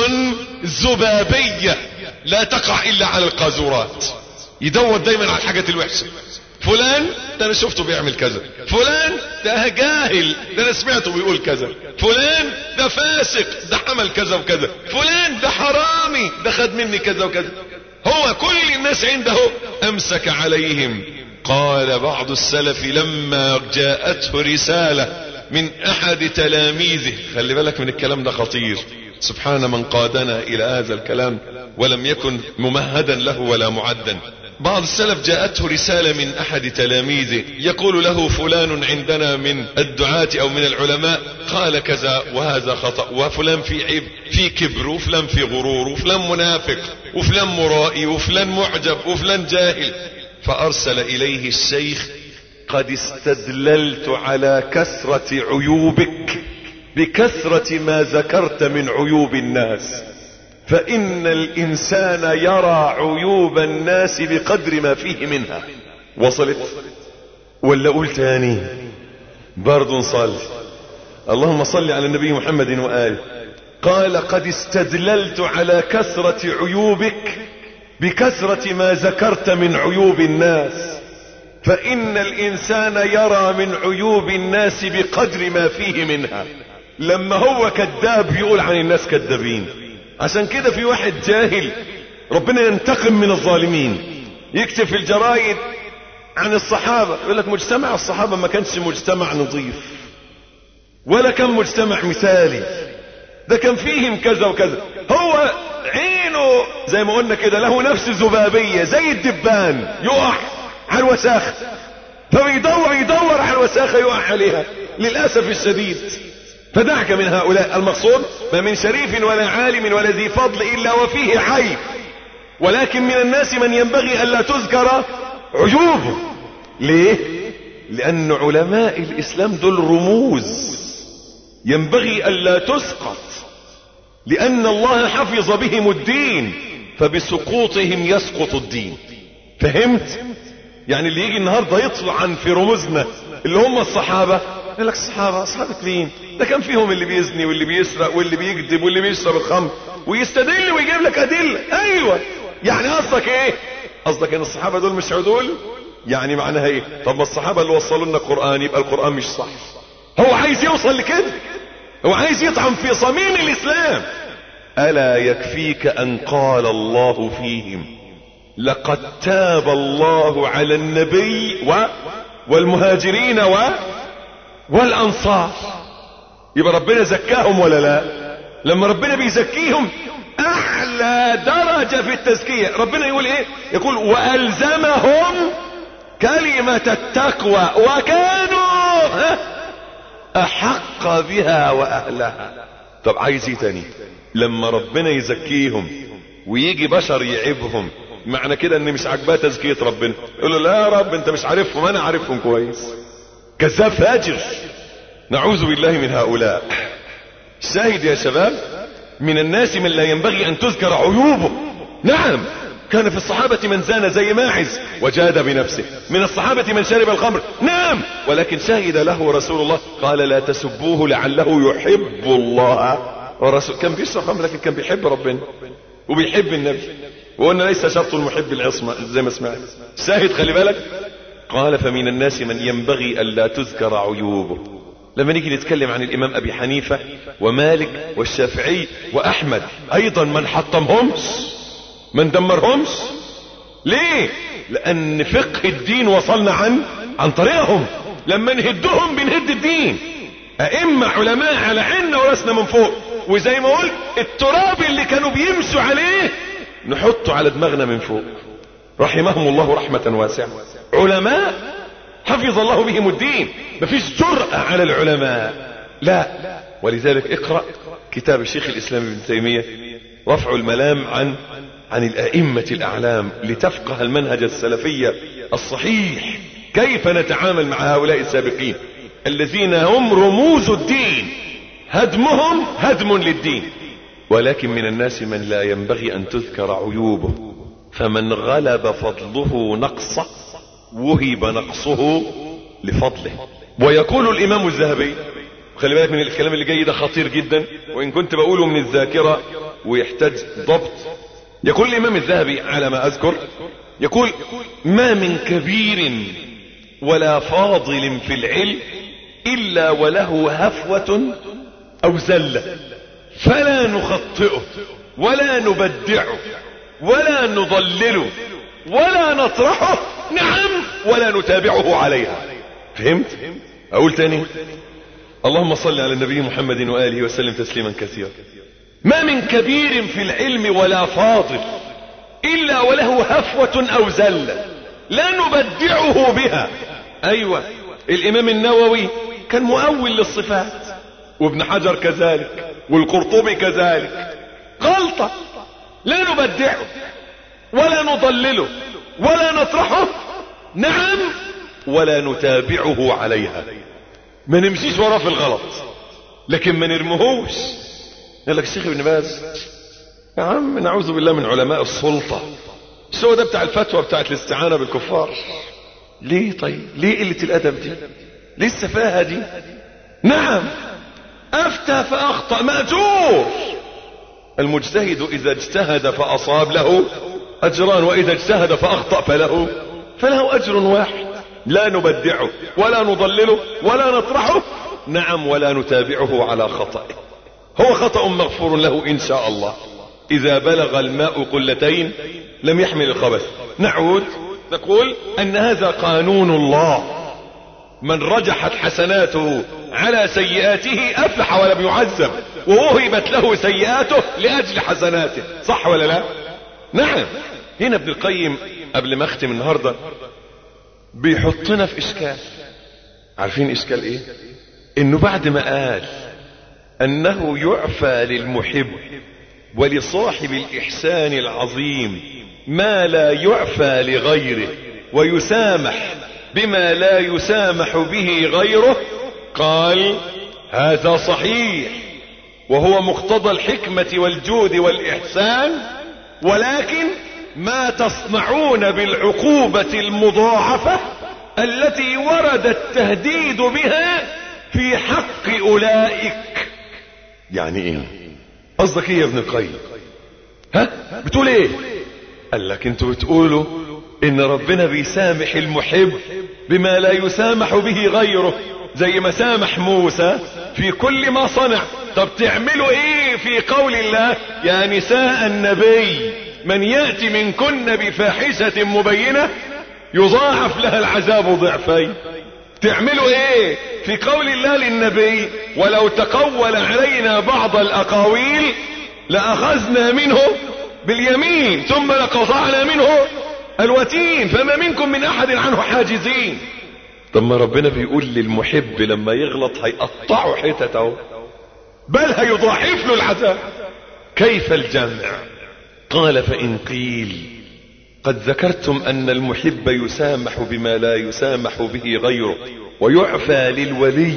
[SPEAKER 2] ذبابية لا تقع الا على القاذورات، يدور دايما على الحاجات الوحشة. فلان ده انا شفته بيعمل كذا، فلان ده جاهل ده انا سمعته بيقول كذا، فلان ده فاسق ده عمل كذا وكذا، فلان ده حرامي ده خد مني كذا وكذا. هو كل الناس عنده امسك عليهم. قال بعض السلف لما جاءته رسالة من احد تلاميذه، خلي بالك من الكلام ده خطير، سبحان من قادنا الى هذا الكلام ولم يكن ممهدا له ولا معدا. بعض السلف جاءته رسالة من احد تلاميذه يقول له: فلان عندنا من الدعاة او من العلماء قال كذا وهذا خطأ، وفلان في عيب في كبر، وفلان في غرور، وفلان منافق، وفلان مرائي، وفلان معجب، وفلان جاهل. فارسل اليه الشيخ: قد استدللت على كثرة عيوبك بكثرة ما ذكرت من عيوب الناس، فإن الإنسان يرى عيوب الناس بقدر ما فيه منها. وصلت ولا أقول تاني؟ برضو نصلي. اللهم صل على النبي محمد وآله. قال: قد استدللت على كثرة عيوبك بكثرة ما ذكرت من عيوب الناس، فإن الإنسان يرى من عيوب الناس بقدر ما فيه منها. لما هو كذاب يقول عن الناس كذابين. عشان كده في واحد جاهل ربنا ينتقم من الظالمين، يكتب في الجرائد عن الصحابة يقول لك مجتمع الصحابة ما كانش مجتمع نظيف، ولا كان مجتمع مثالي، ده كان فيهم كذا وكذا. هو عينه زي ما قلنا كده له نفس ذبابية زي الدبان، يقع على الوساخة، فبيدور يدور على الوساخة يقع عليها للأسف الشديد. فدعك من هؤلاء. المقصود: ما من شريف ولا عالم ولا ذي فضل إلا وفيه عيب، ولكن من الناس من ينبغي ألا تذكر عيوبه. ليه؟ لأن علماء الإسلام دول رموز ينبغي ألا تسقط، لأن الله حفظ بهم الدين، فبسقوطهم يسقط الدين. فهمت؟ يعني اللي يجي النهاردة يطلع عن في رموزنا اللي هم الصحابة
[SPEAKER 7] يقول لك الصحابة صحابة مين؟ ده كان فيهم اللي بيزني واللي بيسرق واللي بيكذب واللي بيشرب الخمر، ويستدل ويجيب لك أدلة. أيوة، يعني قصدك إيه؟ قصدك إن الصحابة دول مش عدول؟ يعني معناها إيه؟ طب ما الصحابة اللي وصلوا لنا القرآن يبقى القرآن مش صح. هو عايز يوصل لكده، هو عايز يطعم في صميم الإسلام. ألا يكفيك أن قال الله فيهم لقد تاب الله على النبي و... والمهاجرين و... والأنصار. يبقى ربنا زكاهم ولا لا؟ لما ربنا بيزكيهم أعلى درجة في التزكية، ربنا يقول إيه؟ يقول وألزمهم كلمة التقوى وكانوا أحق بها وأهلها. طب عايز ايه تاني؟ لما ربنا يزكيهم ويجي بشر يعيبهم، معنى كده ان مش عاجباه تزكية ربنا، يقول له لا يا رب انت مش عارفهم، انا عارفهم كويس. كذاب فاجر، نعوذ بالله من هؤلاء. الشاهد يا شباب، من الناس من لا ينبغي ان تذكر عيوبه. نعم، كان في الصحابة من زان زي ماعز وجاد بنفسه، من الصحابة من شرب الخمر، نعم، ولكن شهد له رسول الله قال لا تسبوه لعله يحب الله ورسول. كان بيشرب خمر لكن كان بيحب ربنا وبيحب النبي، وقلنا ليس شرط المحب العصمة زي ما سمعت. شاهد خلي بالك، قال فمن الناس من ينبغي ألا تذكر عيوبه. لما نيجي نتكلم عن الإمام أبي حنيفة ومالك والشافعي وأحمد أيضا من حطمهمش، من دمرهمش. ليه؟ لأن فقه الدين وصلنا عن عن طريقهم. لما نهدهم بنهد الدين. أئمة علماء على عنا وراسنا من فوق، وزي ما قلت التراب اللي كانوا بيمشوا عليه نحطه على دماغنا من فوق، رحمهم الله رحمة واسعة. علماء حفظ الله بهم الدين، مفيش جرأة على العلماء، لا. ولذلك اقرأ كتاب الشيخ الإسلام ابن تيمية رفع الملام عن عن الأئمة الأعلام، لتفقه المنهج السلفي الصحيح. كيف نتعامل مع هؤلاء السابقين الذين هم رموز الدين، هدمهم هدم للدين. ولكن من الناس من لا ينبغي أن تذكر عيوبه، فمن غلب فضله نقصه وهب نقصه لفضله. ويقول الإمام الذهبي، خلي بالك من الكلام اللي جاي ده خطير جدا، وإن كنت بقوله من الذاكرة ويحتاج ضبط. يقول الإمام الذهبي على ما أذكر، يقول ما من كبير ولا فاضل في العلم إلا وله هفوة أو زلة، فلا نخطئه ولا نبدعه ولا نضلله ولا نطرحه، نعم، ولا نتابعه عليها. فهمت؟ أقول تاني، اللهم صل على النبي محمد وآله وسلم تسليما كثيرا. ما من كبير في العلم ولا فاضل إلا وله هفوة أو زلة لا نبدعه بها. أيوة، الإمام النووي كان مؤول للصفات، وابن حجر كذلك، والقرطبي كذلك. غلطة، لا نبدعه ولا نضلله ولا نطرحه، نعم، ولا نتابعه عليها. ما نمشيش وراه في الغلط، لكن ما نرمهوش. يقول لك الشيخ ابن باز يا عم نعوذ بالله من علماء السلطة، السوء ده بتاع الفتوى بتاعت الاستعانة بالكفار. ليه طيب؟ ليه قلة الأدب دي؟ ليه السفاهة دي؟ نعم، أفتى فأخطأ مأجور. المجتهد إذا اجتهد فأصاب له أجران، وإذا اجتهد فأخطأ فله فله أجر واحد. لا نبدعه ولا نضلله ولا نطرحه، نعم، ولا نتابعه على خطأه. هو خطأ مغفور له إن شاء الله. إذا بلغ الماء قلتين لم يحمل الخبث. نعود نقول أن هذا قانون الله، من رجحت حسناته على سيئاته أفلح ولم يعذب، ووهبت له سيئاته لأجل حسناته. صح ولا لا؟ نعم. هنا ابن القيم قبل ما اختم النهاردة بيحطنا في إشكال. عارفين إشكال إيه؟ إنه بعد ما قال أنه يعفى للمحب ولصاحب الإحسان العظيم ما لا يعفى لغيره، ويسامح بما لا يسامح به غيره، قال هذا صحيح وهو مقتضى الحكمة والجود والإحسان، ولكن ما تصنعون بالعقوبة المضاعفة التي ورد التهديد بها في حق اولئك. يعني ايه؟ قصدك ايه يا ابن القيم؟ ها بتقول ايه؟ قال لك انتوا بتقولوا ان ربنا بيسامح المحب بما لا يسامح به غيره، زي ما سامح موسى في كل ما صنع. طب تعملوا ايه في قول الله يا نساء النبي من يأتي منكن بفاحشة مبينة يضاعف لها العذاب ضعفين؟ تعملوا ايه في قول الله للنبي ولو تقول علينا بعض الاقاويل لأخذنا منه باليمين ثم لقطعنا منه الوتين فما منكم من احد عنه حاجزين؟ طب ما ربنا بيقول للمحب لما يغلط هيقطعه حتته، بل هيضاعف له العذاب. كيف الجمع؟ قال فإن قيل قد ذكرتم أن المحب يسامح بما لا يسامح به غيره ويعفى للولي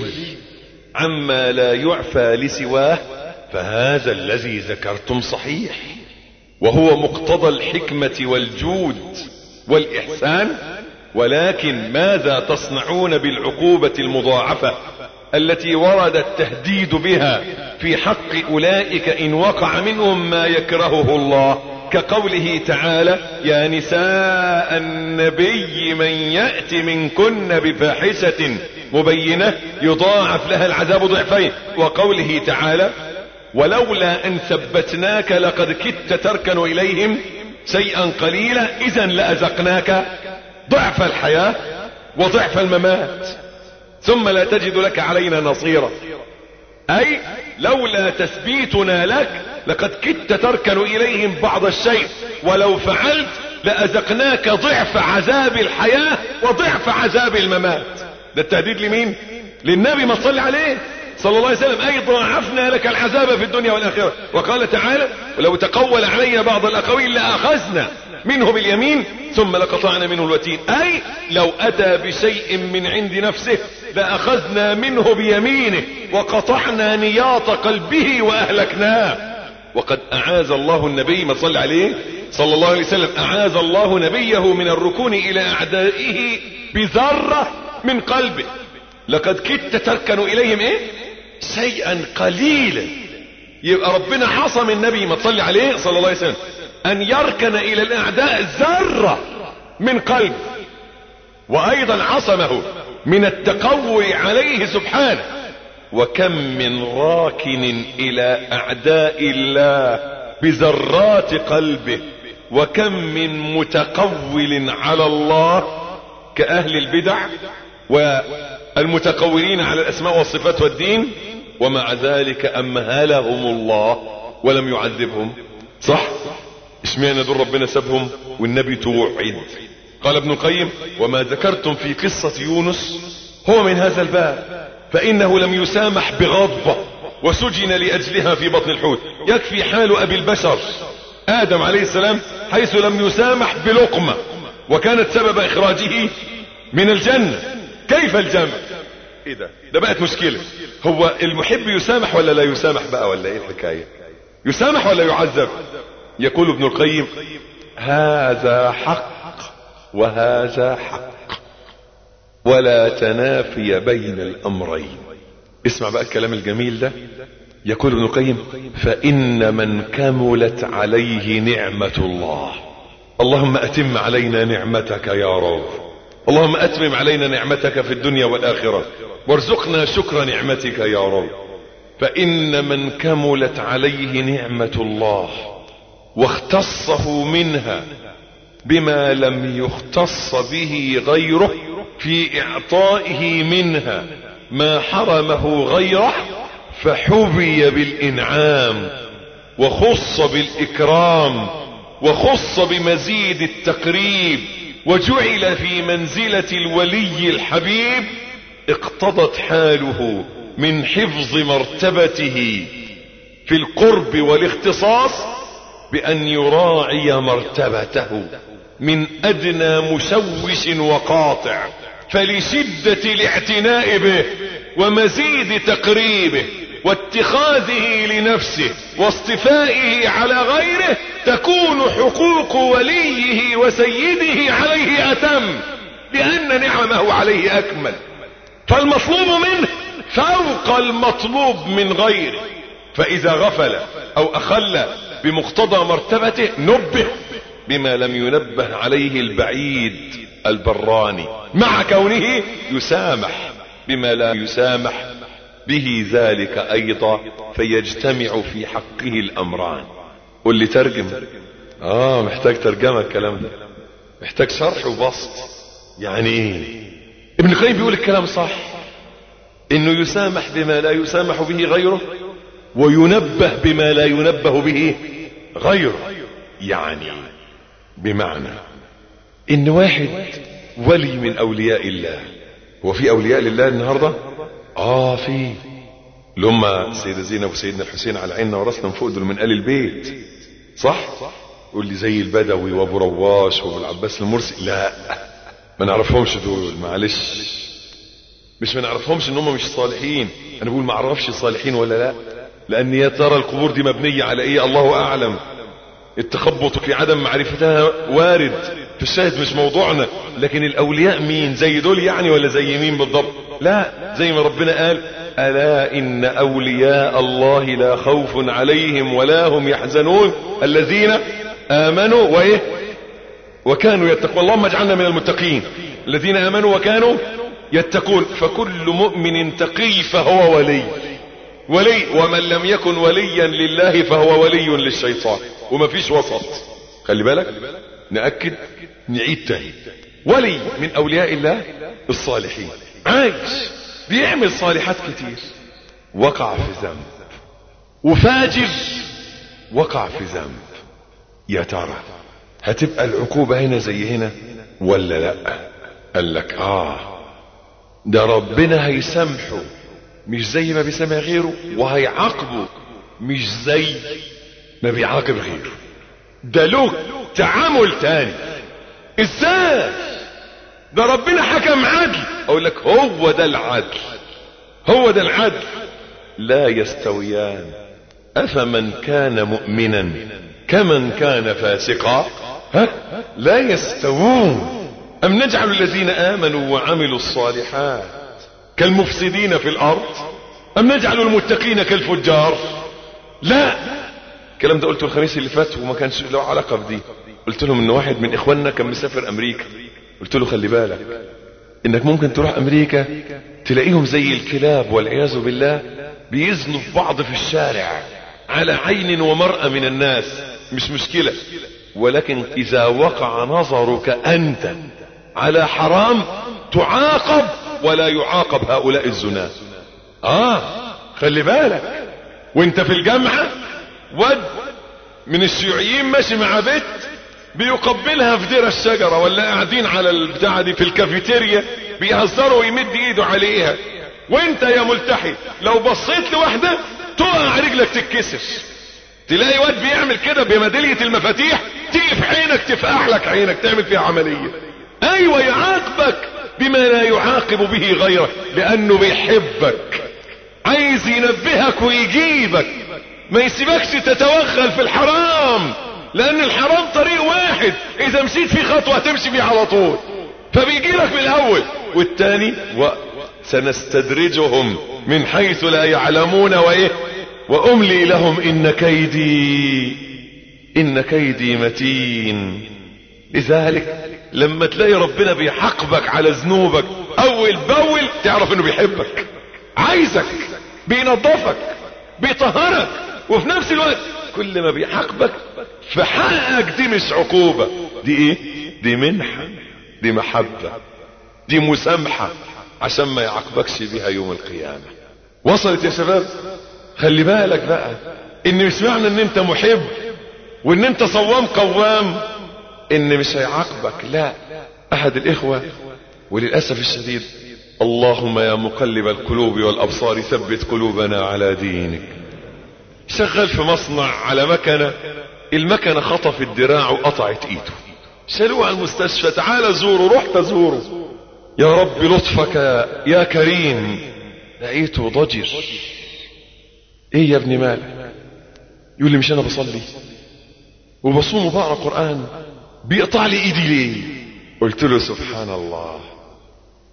[SPEAKER 7] عما لا يعفى لسواه، فهذا الذي ذكرتم صحيح، وهو مقتضى الحكمة والجود والإحسان. ولكن ماذا تصنعون بالعقوبة المضاعفة التي ورد التهديد بها في حق أولئك إن وقع منهم ما يكرهه الله، كقوله تعالى يا نساء النبي من يأت منكن بفاحشة مبينة يضاعف لها العذاب ضعفين، وقوله تعالى ولولا أن ثبتناك لقد كدت تركن إليهم شيئا قليلا إذا لأذقناك ضعف الحياة وضعف الممات ثم لا تجد لك علينا نصيرا. أي لولا تثبيتنا لك لقد كدت تركن إليهم بعض الشيء، ولو فعلت لأذقناك ضعف عذاب الحياة وضعف عذاب الممات. ده التهديد لمين؟ للنبي ما صلى عليه صلى الله عليه وسلم. أي ضاعفنا لك العذاب في الدنيا والآخرة. وقال تعالى ولو تقول علينا بعض الأقاويل لأخذنا منه باليمين ثم لقطعنا منه الوتين. أي لو أتى بشيء من عند نفسه لأخذنا منه بيمينه وقطعنا نياط قلبه وأهلكناه. وقد أعاذ الله النبي ما صلى عليه صلى الله عليه وسلم أعاذ الله نبيه من الركون إلى أعدائه بذرة من قلبه. لقد كدت تركن إليهم إيه؟ شيئا قليلا. يبقى ربنا عصم النبي ما تصلي عليه صلى الله عليه وسلم أن يركن إلى الأعداء ذرة من قلب، وأيضا عصمه من التقوي عليه سبحانه. وكم من راكن إلى أعداء الله بذرات قلبه، وكم من متقول على الله كأهل البدع والمتقولين على الأسماء والصفات والدين، ومع ذلك أمهلهم الله ولم يعذبهم. صح؟ اشمعنى دول ربنا سابهم والنبي توعد؟ قال ابن القيم وما ذكرتم في قصة يونس هو من هذا الباب، فإنه لم يسامح بغضبة وسجن لأجلها في بطن الحوت. يكفي حال أبي البشر آدم عليه السلام حيث لم يسامح بلقمة وكانت سبب إخراجه من الجنة. كيف الجمع؟ ايه ده؟ ده بقت مشكلة. هو المحب يسامح ولا لا يسامح بقى، ولا ايه الحكاية؟ يسامح ولا يعذب؟ يقول ابن القيم هذا حق وهذا حق ولا تنافي بين الأمرين. اسمع بقى الكلام الجميل ده. يقول ابن القيم فإن من كملت عليه نعمة الله، اللهم أتم علينا نعمتك يا رب، اللهم أتمم علينا نعمتك في الدنيا والآخرة وارزقنا شكر نعمتك يا رب. فإن من كملت عليه نعمة الله واختصه منها بما لم يختص به غيره في إعطائه منها ما حرمه غيره فحبي بالإنعام وخص بالإكرام وخص بمزيد التقريب وجعل في منزلة الولي الحبيب، اقتضت حاله من حفظ مرتبته في القرب والاختصاص بأن يراعي مرتبته من أدنى مشوش وقاطع، فلشدة الاعتناء به ومزيد تقريبه واتخاذه لنفسه واصطفائه على غيره تكون حقوق وليه وسيده عليه أتم، لأن نعمه عليه أكمل. فالمطلوب منه فوق المطلوب من غيره، فاذا غفل او اخل بمقتضى مرتبته نبه بما لم ينبه عليه البعيد البراني، مع كونه يسامح بما لا يسامح به ذلك ايضا، فيجتمع في حقه الامران. قل لي ترجم. اه محتاج ترجمة الكلام ده، محتاج شرح وبسط. يعني ايه؟ ابن القيم بيقول الكلام صح، انه يسامح بما لا يسامح به غيره، وينبه بما لا ينبه به غيره. يعني بمعنى ان واحد ولي من اولياء الله. هو في اولياء لله النهاردة؟ اه في، لما سيدة زينب وسيدنا الحسين على عيننا وراسنا فوق، دول من آل البيت صح؟ قول لي زي البدوي وابو رواش وابو العباس المرسي. لا ما نعرفهمش دول، معلش، مش ما نعرفهمش ان هم مش صالحين، انا بقول ما اعرفش صالحين ولا لا، لان يا ترى القبور دي مبنية على ايه؟ الله اعلم. التخبط في عدم معرفتها وارد، في الشاهد مش موضوعنا. لكن الاولياء مين؟ زي دول يعني ولا زي مين بالضبط؟ لا، زي ما ربنا قال: الا ان اولياء الله لا خوف عليهم ولا هم يحزنون الذين امنوا وايه وكانوا يتقون. اللهم اجعلنا من المتقين الذين امنوا وكانوا يتقون. فكل مؤمن تقي فهو ولي ولي ومن لم يكن وليا لله فهو ولي للشيطان، وما فيش وسط. خلي بالك، نأكد نعيد تاني. ولي من اولياء الله الصالحين، عايش بيعمل صالحات كتير، وقع في ذنب، وفاجر وقع في ذنب. يا ترى هتبقى العقوبة هنا زي هنا ولا لا؟ قال لك اه ده ربنا هيسامحه مش زي ما بيسامح غيره، وهيعاقبه مش زي ما بيعاقب غيره. ده له تعامل تاني. ازاي؟ ده ربنا حكم عدل. اقول لك هو ده العدل، هو ده العدل. لا يستويان افمن كان مؤمنا كمن كان فاسقا، ها لا يستوون. ام نجعل الذين امنوا وعملوا الصالحات كالمفسدين في الارض، ام نجعل المتقين كالفجار؟ لا. الكلام ده قلته الخميس اللي فات وما كانش له علاقة بدي. قلت لهم ان واحد من اخواننا كان مسافر امريكا، قلت له خلي بالك انك ممكن تروح امريكا تلاقيهم زي الكلاب والعياذ بالله بيزنوا في بعض في الشارع على عين ومرأة من الناس، مش مشكلة. ولكن اذا وقع نظرك انت على حرام تعاقب ولا يعاقب هؤلاء الزنا. اه خلي بالك. وانت في الجامعة ود من الشيوعيين ماشي مع بنت بيقبلها في دير الشجرة، ولا قاعدين على البتاعة دي في الكافيتيريا بيهزروا ويمد ايده عليها، وانت يا ملتحي لو بصيت لواحدة تقع رجلك تتكسر. تلاقي واد بيعمل كده بميدالية المفاتيح، تيجي في عينك تفقع لك عينك تعمل فيها عملية. ايوه يعاقبك بما لا يعاقب به غيرك، لانه بيحبك، عايز ينبهك ويجيبك، ما يسيبكش تتوغل في الحرام، لان الحرام طريق واحد اذا مشيت فيه خطوة تمشي فيه على طول، فبيجي لك من الاول. والتاني وسنستدرجهم من حيث لا يعلمون وايه واملي لهم ان كيدي ان كيدي متين. لذلك لما تلاقي ربنا بيحاقبك على ذنوبك اول باول تعرف انه بيحبك، عايزك، بينظفك، بيطهرك، وفي نفس الوقت كل ما بيحاقبك في حقك دي مش عقوبة، دي ايه؟ دي منحة، دي محبة، دي مسامحة، عشان ما يعاقبكش بيها يوم القيامة. وصلت يا شباب؟ خلي بالك بقى ان مش معنى ان انت محب وان انت صوام قوام ان مش هيعاقبك. لا. احد الاخوة وللأسف الشديد، اللهم يا مقلب القلوب والابصار ثبت قلوبنا على دينك، شغال في مصنع على مكنة، المكنة خطفت دراعه وقطعت ايده، شالوه على المستشفى، تعال زوره، رحت زوره، يا رب لطفك يا كريم، لقيته ضجر. ايه يا ابني مالك؟ يقول لي مش انا بصلي وبصوم وبقرا قرآن بيقطع لي ايدي ليه؟ قلت له سبحان الله،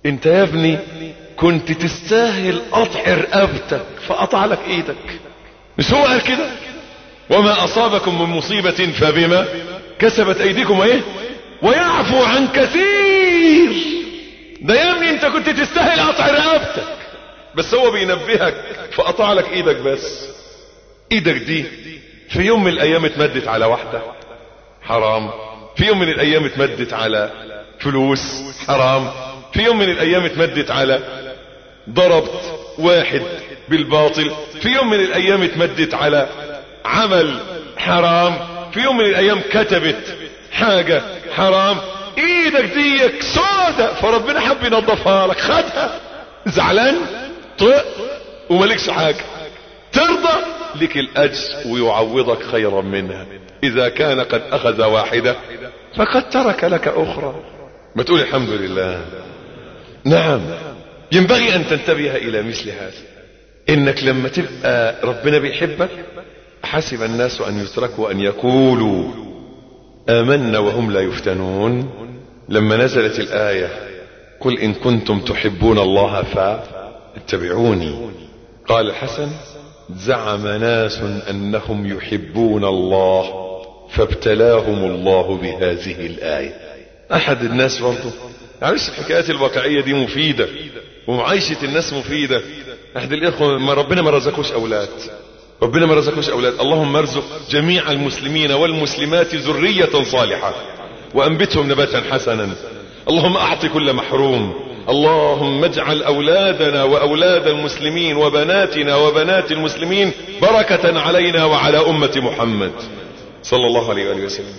[SPEAKER 7] انت يا ابني كنت تستاهل قطع رقبتك فقطع لك ايدك. مش هو قال كده؟ وما اصابكم من مصيبة فبما كسبت ايديكم وايه ويعفو عن كثير. ده يا ابني انت كنت تستاهل قطع رقبتك، بس هو بينبهك فقطع لك ايدك. بس ايدك دي في يوم من الايام اتمدت على واحدة حرام، في يوم من الايام اتمدت على فلوس حرام، في يوم من الايام اتمدت على ضربت واحد بالباطل، في يوم من الايام اتمدت على عمل حرام، في يوم من الايام كتبت حاجة حرام. ايدك ديك سودة فربنا حب ينظفها لك، خدها زعلان طق ومالكش حاجة، ترضى لك الاجر ويعوضك خيرا منها. اذا كان قد اخذ واحدة فقد ترك لك اخرى. ما تقول الحمد لله. نعم، ينبغي ان تنتبه الى مثل هذا، انك لما تبقى ربنا بيحبك. حسب الناس ان يتركوا ان يقولوا آمنا وهم لا يفتنون. لما نزلت الآية قل إن كنتم تحبون الله فاتبعوني، قال الحسن زعم ناس أنهم يحبون الله فابتلاهم الله بهذه الآية. أحد الناس برضه عارف الحكايات الواقعية دي مفيدة ومعايشة الناس مفيدة. أحد الإخوة ما ربنا ما رزقوش أولاد، ربنا ما رزقوش أولاد. اللهم ارزق جميع المسلمين والمسلمات ذرية صالحة وأنبتهم نباتا حسنا. اللهم أعط كل محروم. اللهم اجعل أولادنا وأولاد المسلمين وبناتنا وبنات المسلمين بركة علينا وعلى أمة محمد صلى الله عليه وآله وسلم.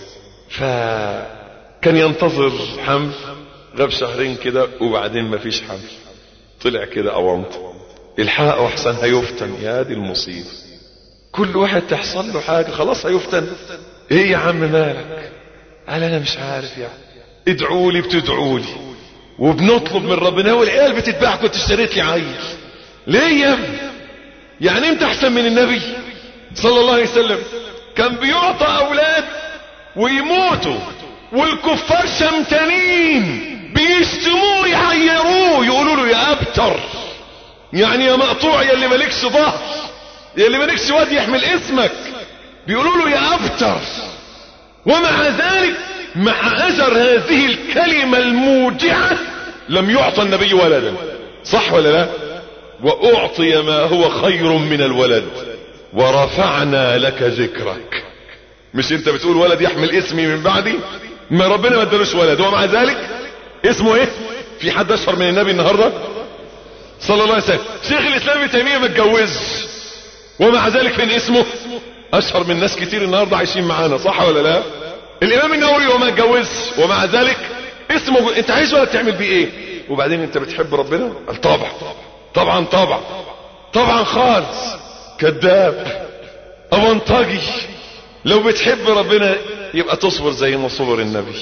[SPEAKER 7] فكان ينتظر حمل، غاب شهرين كده وبعدين ما فيش حمل، طلع كده أونط الحق وحسن هيفتن. يا دي المصيبة، كل واحد تحصل له حاجة خلاص هيفتن. ايه يا عم مالك؟ قال انا مش عارف يعني. ادعوا لي بتدعوا لي وبنطلب من ربنا والعيال بتتباع كنت اشتريت لي عيل. ليه يا ابني؟ يعني انت احسن من النبي صلى الله عليه وسلم؟ كان بيعطى اولاد ويموتوا والكفار شمتانين بيشتموه يعيروه يقولوا له يا ابتر، يعني يا مقطوع يا اللي مالكش ظهر يا اللي مالكش واد يحمل اسمك، بيقولوا له يا ابتر. ومع ذلك مع اثر هذه الكلمة الموجعة لم يعطى النبي ولدا، صح ولا لا؟ واعطي ما هو خير من الولد ورفعنا لك ذكرك. مش انت بتقول ولد يحمل اسمي من بعدي؟ ما ربنا ما ادالوش ولد ومع ذلك اسمه ايه؟ في حد اشهر من النبي النهارده صلى الله عليه وسلم؟ شيخ الاسلام ابن تيمية ما اتجوزش ومع ذلك فين اسمه؟ اشهر من ناس كتير النهارده عايشين معانا، صح ولا لا؟ الامام النووي وما اتجوزش ومع ذلك اسمه. انت عايز ولد تعمل بيه ايه؟ وبعدين انت بتحب ربنا؟ قال طبعا طبعا طبعا طبعا خالص. كذاب أونطاجي. لو بتحب ربنا يبقى تصبر زي ما صبر النبي.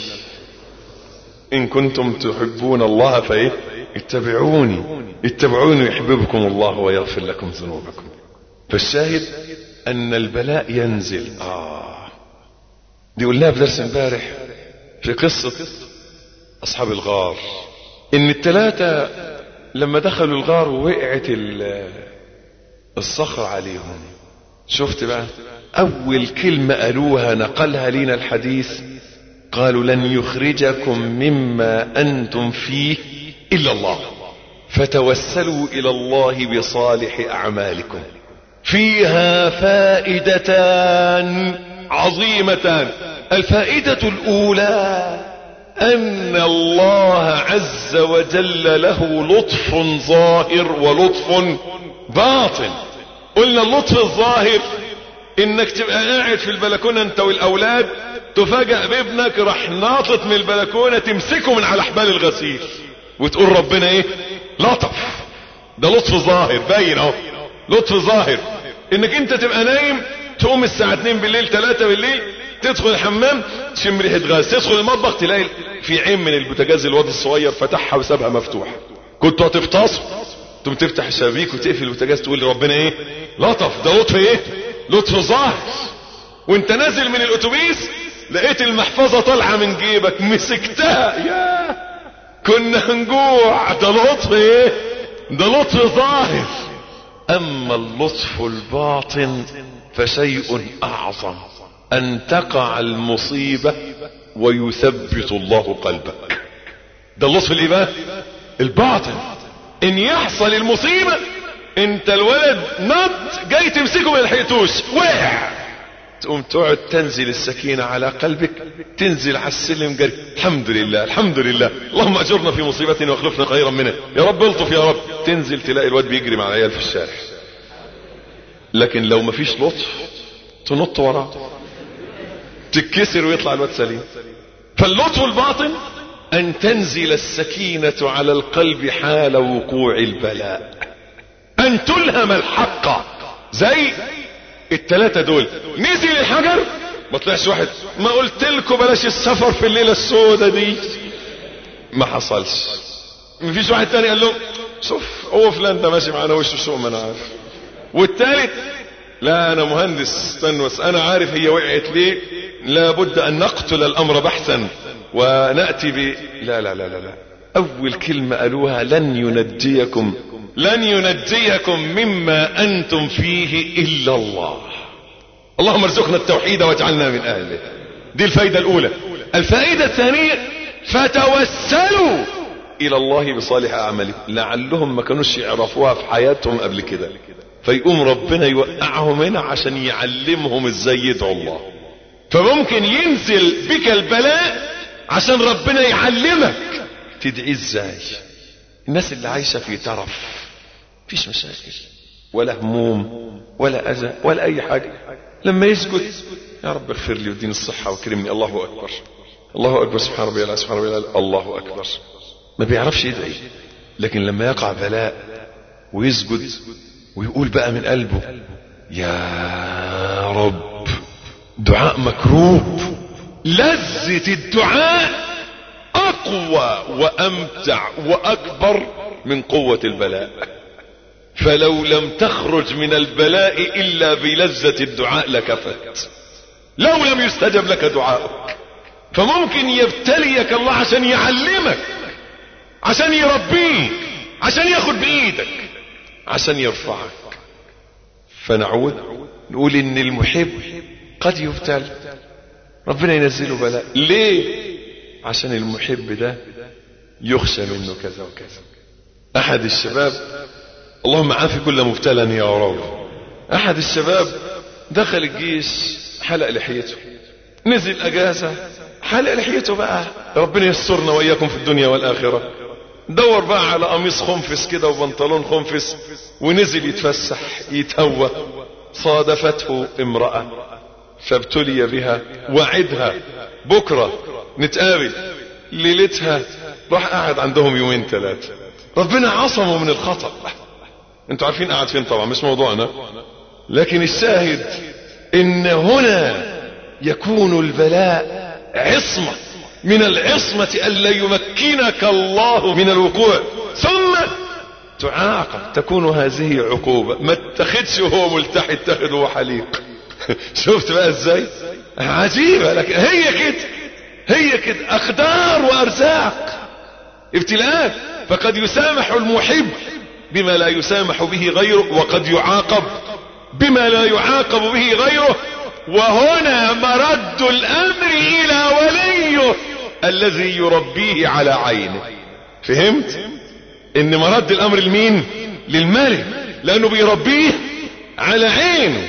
[SPEAKER 7] ان كنتم تحبون الله فايه اتبعوني اتبعوني يحببكم الله ويغفر لكم ذنوبكم. فالشاهد ان البلاء ينزل. اه دي قلناها في درس امبارح في قصة اصحاب الغار، ان الثلاثة لما دخلوا الغار ووقعت الصخر عليهم. شفت بقى اول كلمة قالوها نقلها لنا الحديث، قالوا لن يخرجكم مما انتم فيه الا الله فتوسلوا الى الله بصالح اعمالكم. فيها فائدتان عظيمتان. الفائدة الاولى ان الله عز وجل له لطف ظاهر ولطف باطن. قلنا اللطف الظاهر انك تبقى قاعد في البلكونة انت والاولاد تفاجأ بابنك راح ناطط من البلكونة تمسكه من على حبال الغسيل وتقول ربنا ايه لطف. ده لطف ظاهر باين اهو، لطف ظاهر. انك انت تبقى نايم تقوم الساعة اتنين بالليل تلاتة بالليل تدخل الحمام تشم ريحة غاز، تدخل المطبخ تلاقي في عين من البوتاجاز الواد الصغير فتحها وسابها مفتوحة. كنتوا هتفطسوا تقوم تفتح الشبابيك وتقفل البوتاجاز تقول ربنا ايه لطف. ده لطف ايه؟ لطف ظاهر. وانت نازل من الاتوبيس لقيت المحفظة طالعة من جيبك مسكتها، يا كنا هنجوع. ده لطف ايه؟ ده لطف ظاهر. اما اللطف الباطن فشيء اعظم، ان تقع المصيبة ويثبت الله قلبك. ده اللطف اللي بقى الباطن، ان يحصل المصيبة انت الولد نط جاي تمسكه ما لحقتوش وقع، تقوم تقعد تنزل السكينة على قلبك، تنزل على السلم جري الحمد لله الحمد لله اللهم اجرنا في مصيبتنا واخلفنا خيرا منها يا رب الطف يا رب. تنزل تلاقي الواد بيجري مع العيال في الشارع. لكن لو مفيش لطف تنط وراه تتكسر ويطلع الواد سليم. فاللطف الباطن ان تنزل السكينة على القلب حال وقوع البلاء، ان تلهم الحق. زي التلاتة دول نزل الحجر ما طلعش واحد ما قلت لكم بلاش السفر في الليلة السوداء دي، ما حصلش. مفيش واحد تاني قال له شوف هو فلان ده ماشي معانا وشه شو ما انا عارف. والتالت لا انا مهندس استنى بس انا عارف هي وقعت ليه، لابد ان نقتل الامر بحثا ونأتي ب لا لا لا لا لا. اول كلمة قالوها لن ينجيكم لن ينجيكم مما انتم فيه الا الله. اللهم ارزقنا التوحيد واجعلنا من اهله. دي الفايدة الاولى. الفائدة الثانية فتوسلوا الى الله بصالح اعمالكم. لعلهم ما كانوش يعرفوها في حياتهم قبل كده، فيقوم ربنا يوقعهم هنا عشان يعلمهم ازاي يدعوا الله. فممكن ينزل بك البلاء عشان ربنا يعلمك تدعي ازاي. الناس اللي عايشة في ترف فيش مشاكل ولا هموم ولا اذى ولا اي حاجة، لما يسجد يا رب اغفر لي واديني الصحة وكرمني الله اكبر الله اكبر سبحان ربي العظيم سبحان ربي العظيم الله اكبر، ما بيعرفش يدعي. لكن لما يقع بلاء ويسجد ويقول بقى من قلبه يا رب، دعاء مكروب. لذة الدعاء اقوى وامتع واكبر من قوة البلاء. فلو لم تخرج من البلاء الا بلذة الدعاء لكفت، لو لم يستجب لك دعاءك. فممكن يبتليك الله عشان يعلمك، عشان يربيك، عشان ياخد بايدك، عشان يرفعك. فنعود نقول ان المحب قد يبتل، ربنا ينزله بلاء. ليه؟ عشان المحب ده يخشى منه كذا وكذا. احد الشباب اللهم عافي كل مبتلى يا رب. احد الشباب دخل الجيش حلق لحيته، نزل اجازة حلق لحيته بقى، ربنا يسترنا واياكم في الدنيا والاخرة. دور بقى على قميص خنفس كده وبنطلون خنفس ونزل يتفسح يتهوى. صادفته امرأة فابتلي بها، وعدها بكرة نتقابل. ليلتها راح قاعد عندهم يومين ثلاثة، ربنا عصمه من الخطأ. انتوا عارفين قاعد فين طبعا مش موضوعنا، لكن الشاهد ان هنا يكون البلاء عصمة من العصمة ألا يمكنك الله من الوقوع، ثم تعاقب. تكون هذه عقوبة. ما اتخذش هو ملتحي، اتخذ هو حليق. شفت بقى ازاي عجيبة. لكن هي كده هي كده اقدار وارزاق ابتلاءات. فقد يسامح المحب بما لا يسامح به غيره، وقد يعاقب بما لا يعاقب به غيره. وهنا مرد الامر الى وليه الذي يربيه على عينه. فهمت ان مرد الامر لمين؟ للملك، لانه بيربيه على عينه،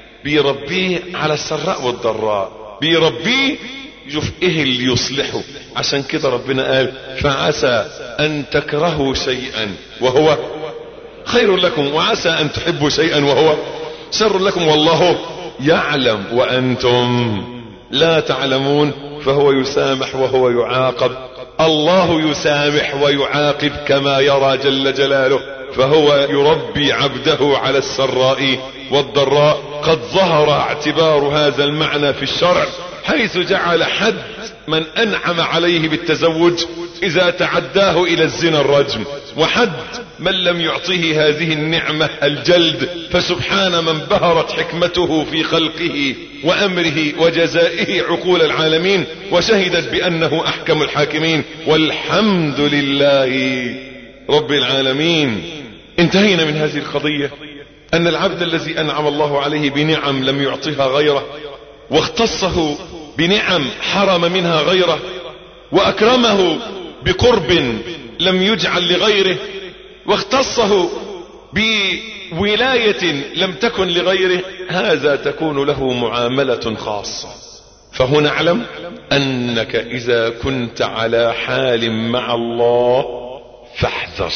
[SPEAKER 7] بيربيه على السراء والضراء، بيربيه يشوف ايه اللي يصلحه. عشان كده ربنا قال فعسى ان تكرهوا شيئا وهو خير لكم، وعسى ان تحبوا شيئا وهو شر لكم، والله يعلم وانتم لا تعلمون. فهو يسامح وهو يعاقب. الله يسامح ويعاقب كما يرى جل جلاله. فهو يربي عبده على السراء والضراء. قد ظهر اعتبار هذا المعنى في الشرع، حيث جعل حد من انعم عليه بالتزوج إذا تعداه إلى الزنا الرجم، وحد من لم يعطه هذه النعمة الجلد. فسبحان من بهرت حكمته في خلقه وأمره وجزائه عقول العالمين، وشهدت بأنه أحكم الحاكمين. والحمد لله رب العالمين. انتهينا من هذه القضية، أن العبد الذي أنعم الله عليه بنعم لم يعطها غيره، واختصه بنعم حرم منها غيره، وأكرمه بقرب لم يجعل لغيره، واختصه بولاية لم تكن لغيره، هذا تكون له معاملة خاصة. فهنا اعلم أنك إذا كنت على حال مع الله فاحذر،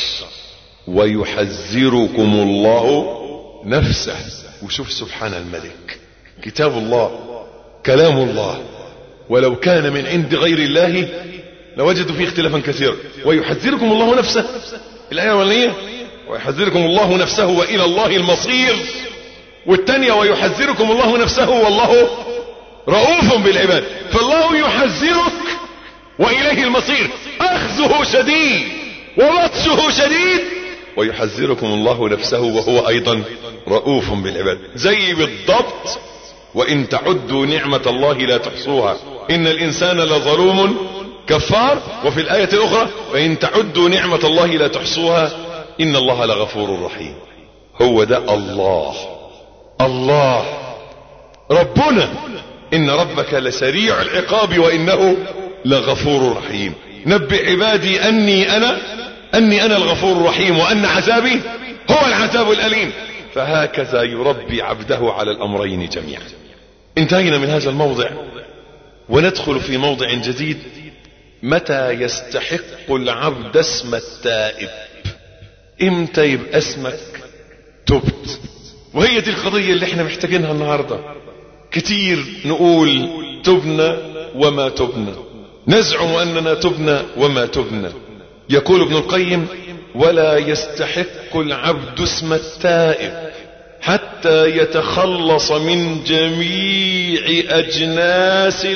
[SPEAKER 7] ويحذركم الله نفسه. وشوف سبحان الملك، كتاب الله كلام الله، ولو كان من عند غير الله لوجدوا فيه اختلافا كثيرا. ويحذركم الله نفسه، الآية الأولانية ويحذركم الله نفسه وإلى الله المصير، والثانية ويحذركم الله نفسه والله رؤوف بالعباد. فالله يحذرك وإليه المصير، أخذه شديد وبطشه شديد، ويحذركم الله نفسه وهو أيضا رؤوف بالعباد. زي بالضبط وإن تعدوا نعمة الله لا تحصوها إن الإنسان لظلوم كفار. وفي الآية الأخرى وإن تعدوا نعمة الله لا تحصوها إن الله لغفور رحيم. هو ده الله، الله ربنا. إن ربك لسريع العقاب وإنه لغفور رحيم. نبئ عبادي أني أنا أني أنا الغفور الرحيم وأن عذابي هو العذاب الأليم. فهكذا يربي عبده على الأمرين جميعا. انتهينا من هذا الموضع وندخل في موضع جديد. متى يستحق العبد اسم التائب؟ امتى يبقى اسمك تبت؟ وهي دي القضية اللي احنا محتاجينها النهاردة. كتير نقول تبنا وما تبنا، نزعم أننا تبنا وما تبنا. يقول ابن القيم ولا يستحق العبد اسم التائب حتى يتخلص من جميع أجناس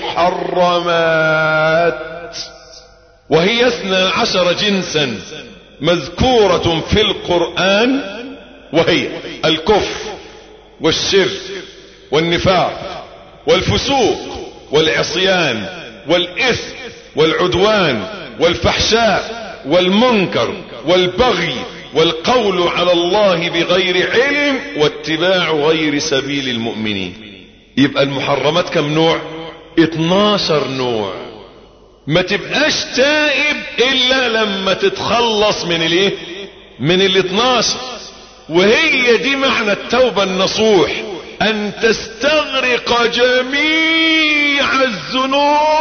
[SPEAKER 7] المحرمات، وهي اثنى عشر جنسا مذكورة في القرآن، وهي الكفر والشرك والنفاق والفسوق والعصيان والإثم والعدوان والفحشاء والمنكر والبغي والقول على الله بغير علم واتباع غير سبيل المؤمنين. يبقى المحرمات كم نوع؟ اتناشر نوع. ما تبقاش تائب الا لما تتخلص من الايه؟ من الاتناشر. وهي دي معنى التوبة النصوح، ان تستغرق جميع الذنوب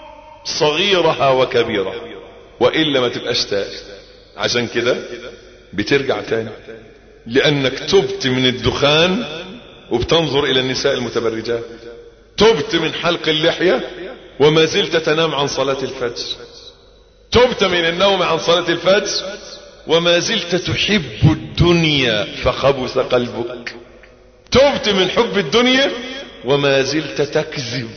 [SPEAKER 7] صغيرها وكبيرها، وإلا ما تبقاش تائب. عشان كده بترجع تاني، لأنك تبت من الدخان وبتنظر إلى النساء المتبرجات، تبت من حلق اللحية وما زلت تنام عن صلاة الفجر، تبت من النوم عن صلاة الفجر وما زلت تحب الدنيا فخبث قلبك، تبت من حب الدنيا وما زلت تكذب،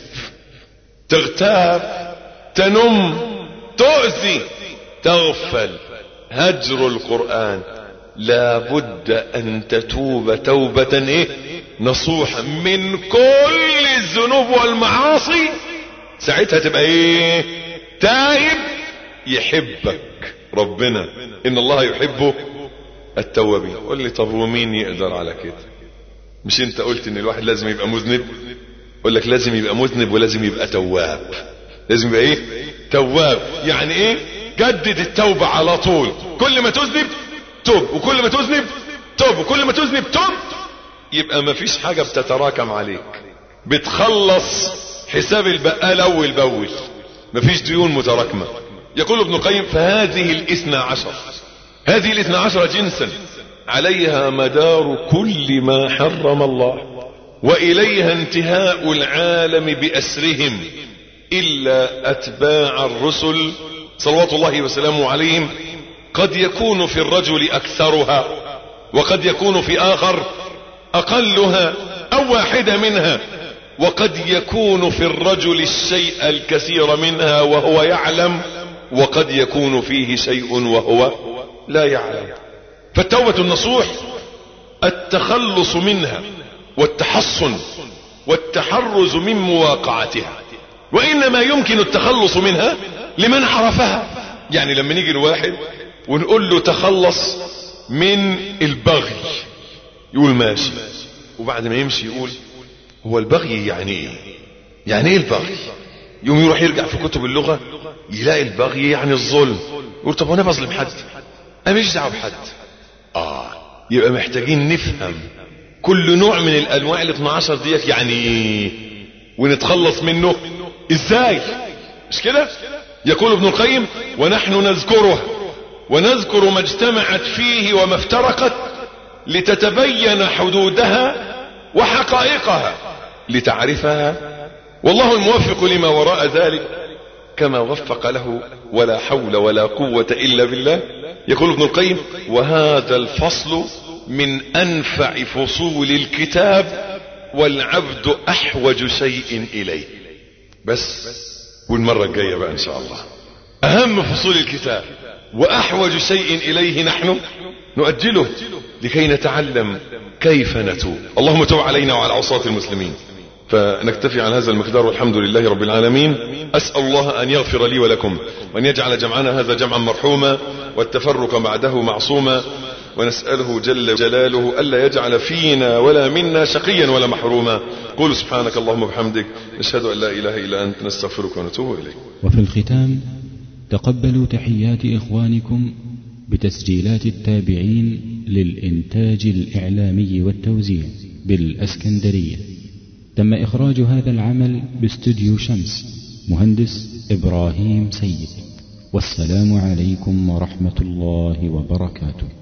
[SPEAKER 7] تغتاب، تنم، تؤذي، تغفل. هجر القرآن لا بد أن تتوب توبة إيه؟ نصوحا من كل الذنوب والمعاصي. ساعتها تبقى ايه؟ تائب. يحبك ربنا، إن الله يحبه التوابين. قل لي طب ومين يقدر على كده؟ مش انت قلت ان الواحد لازم يبقى مذنب؟ قل لك لازم يبقى مذنب ولازم يبقى تواب. لازم يبقى ايه؟ تواب. يعني ايه؟ جدد التوبة على طول، كل ما تذنب توب، وكل ما تذنب توب، وكل ما تذنب توب. يبقى ما فيش حاجة بتتراكم عليك، بتخلص حساب البقال اول باول، ما فيش ديون متراكمة. يقول ابن القيم فهذه الاثنى عشر، هذه الاثنى عشر جنسا عليها مدار كل ما حرم الله، وإليها انتهاء العالم بأسرهم إلا أتباع الرسل صلوات الله وسلامه عليهم. قد يكون في الرجل أكثرها، وقد يكون في آخر أقلها أو واحدة منها، وقد يكون في الرجل الشيء الكثير منها وهو يعلم وقد يكون فيه شيء وهو لا يعلم. فالتوبة النصوح التخلص منها والتحصن والتحرز من مواقعتها، وإنما يمكن التخلص منها لمن عرفها. يعني لما نيجي الواحد ونقول له تخلص من البغي يقول ماشي، وبعد ما يمشي يقول هو البغي يعني ايه؟ يعني ايه البغي؟ يوم يروح يرجع في كتب اللغة يلاقي البغي يعني الظلم، يقول طب وانا بظلم حد؟ انا مش دعوه بحد. اه يبقى محتاجين نفهم كل نوع من الانواع الاثنى عشر ديت يعني ايه ونتخلص منه ازاي. مش كده؟ يقول ابن القيم ونحن نذكرها ونذكر ما اجتمعت فيه وما افترقت لتتبين حدودها وحقائقها لتعرفها، والله الموفق لما وراء ذلك كما وفق له ولا حول ولا قوة إلا بالله. يقول ابن القيم وهذا الفصل من أنفع فصول الكتاب والعبد أحوج شيء إليه. بس والمرة الجاية بقى إن شاء الله أهم فصول الكتاب وأحوج شيء إليه نحن نؤجله لكي نتعلم كيف نتوب. اللهم تب علينا وعلى عصاة المسلمين. فنكتفي عن هذا المقدار والحمد لله رب العالمين. أسأل الله أن يغفر لي ولكم وأن يجعل جمعنا هذا جمعا مرحوما والتفرق بعده معصوما، ونسأله جل جلاله ألا يجعل فينا ولا منا شقيا ولا محروما. قول سبحانك اللهم وبحمدك نشهد أن لا إله إلا أنت نستغفرك ونتوب إليك.
[SPEAKER 6] وفي الختام تقبلوا تحيات إخوانكم بتسجيلات التابعين للإنتاج الإعلامي والتوزيع بالأسكندرية. تم إخراج هذا العمل باستوديو شمس، مهندس إبراهيم سيد. والسلام عليكم ورحمة الله وبركاته.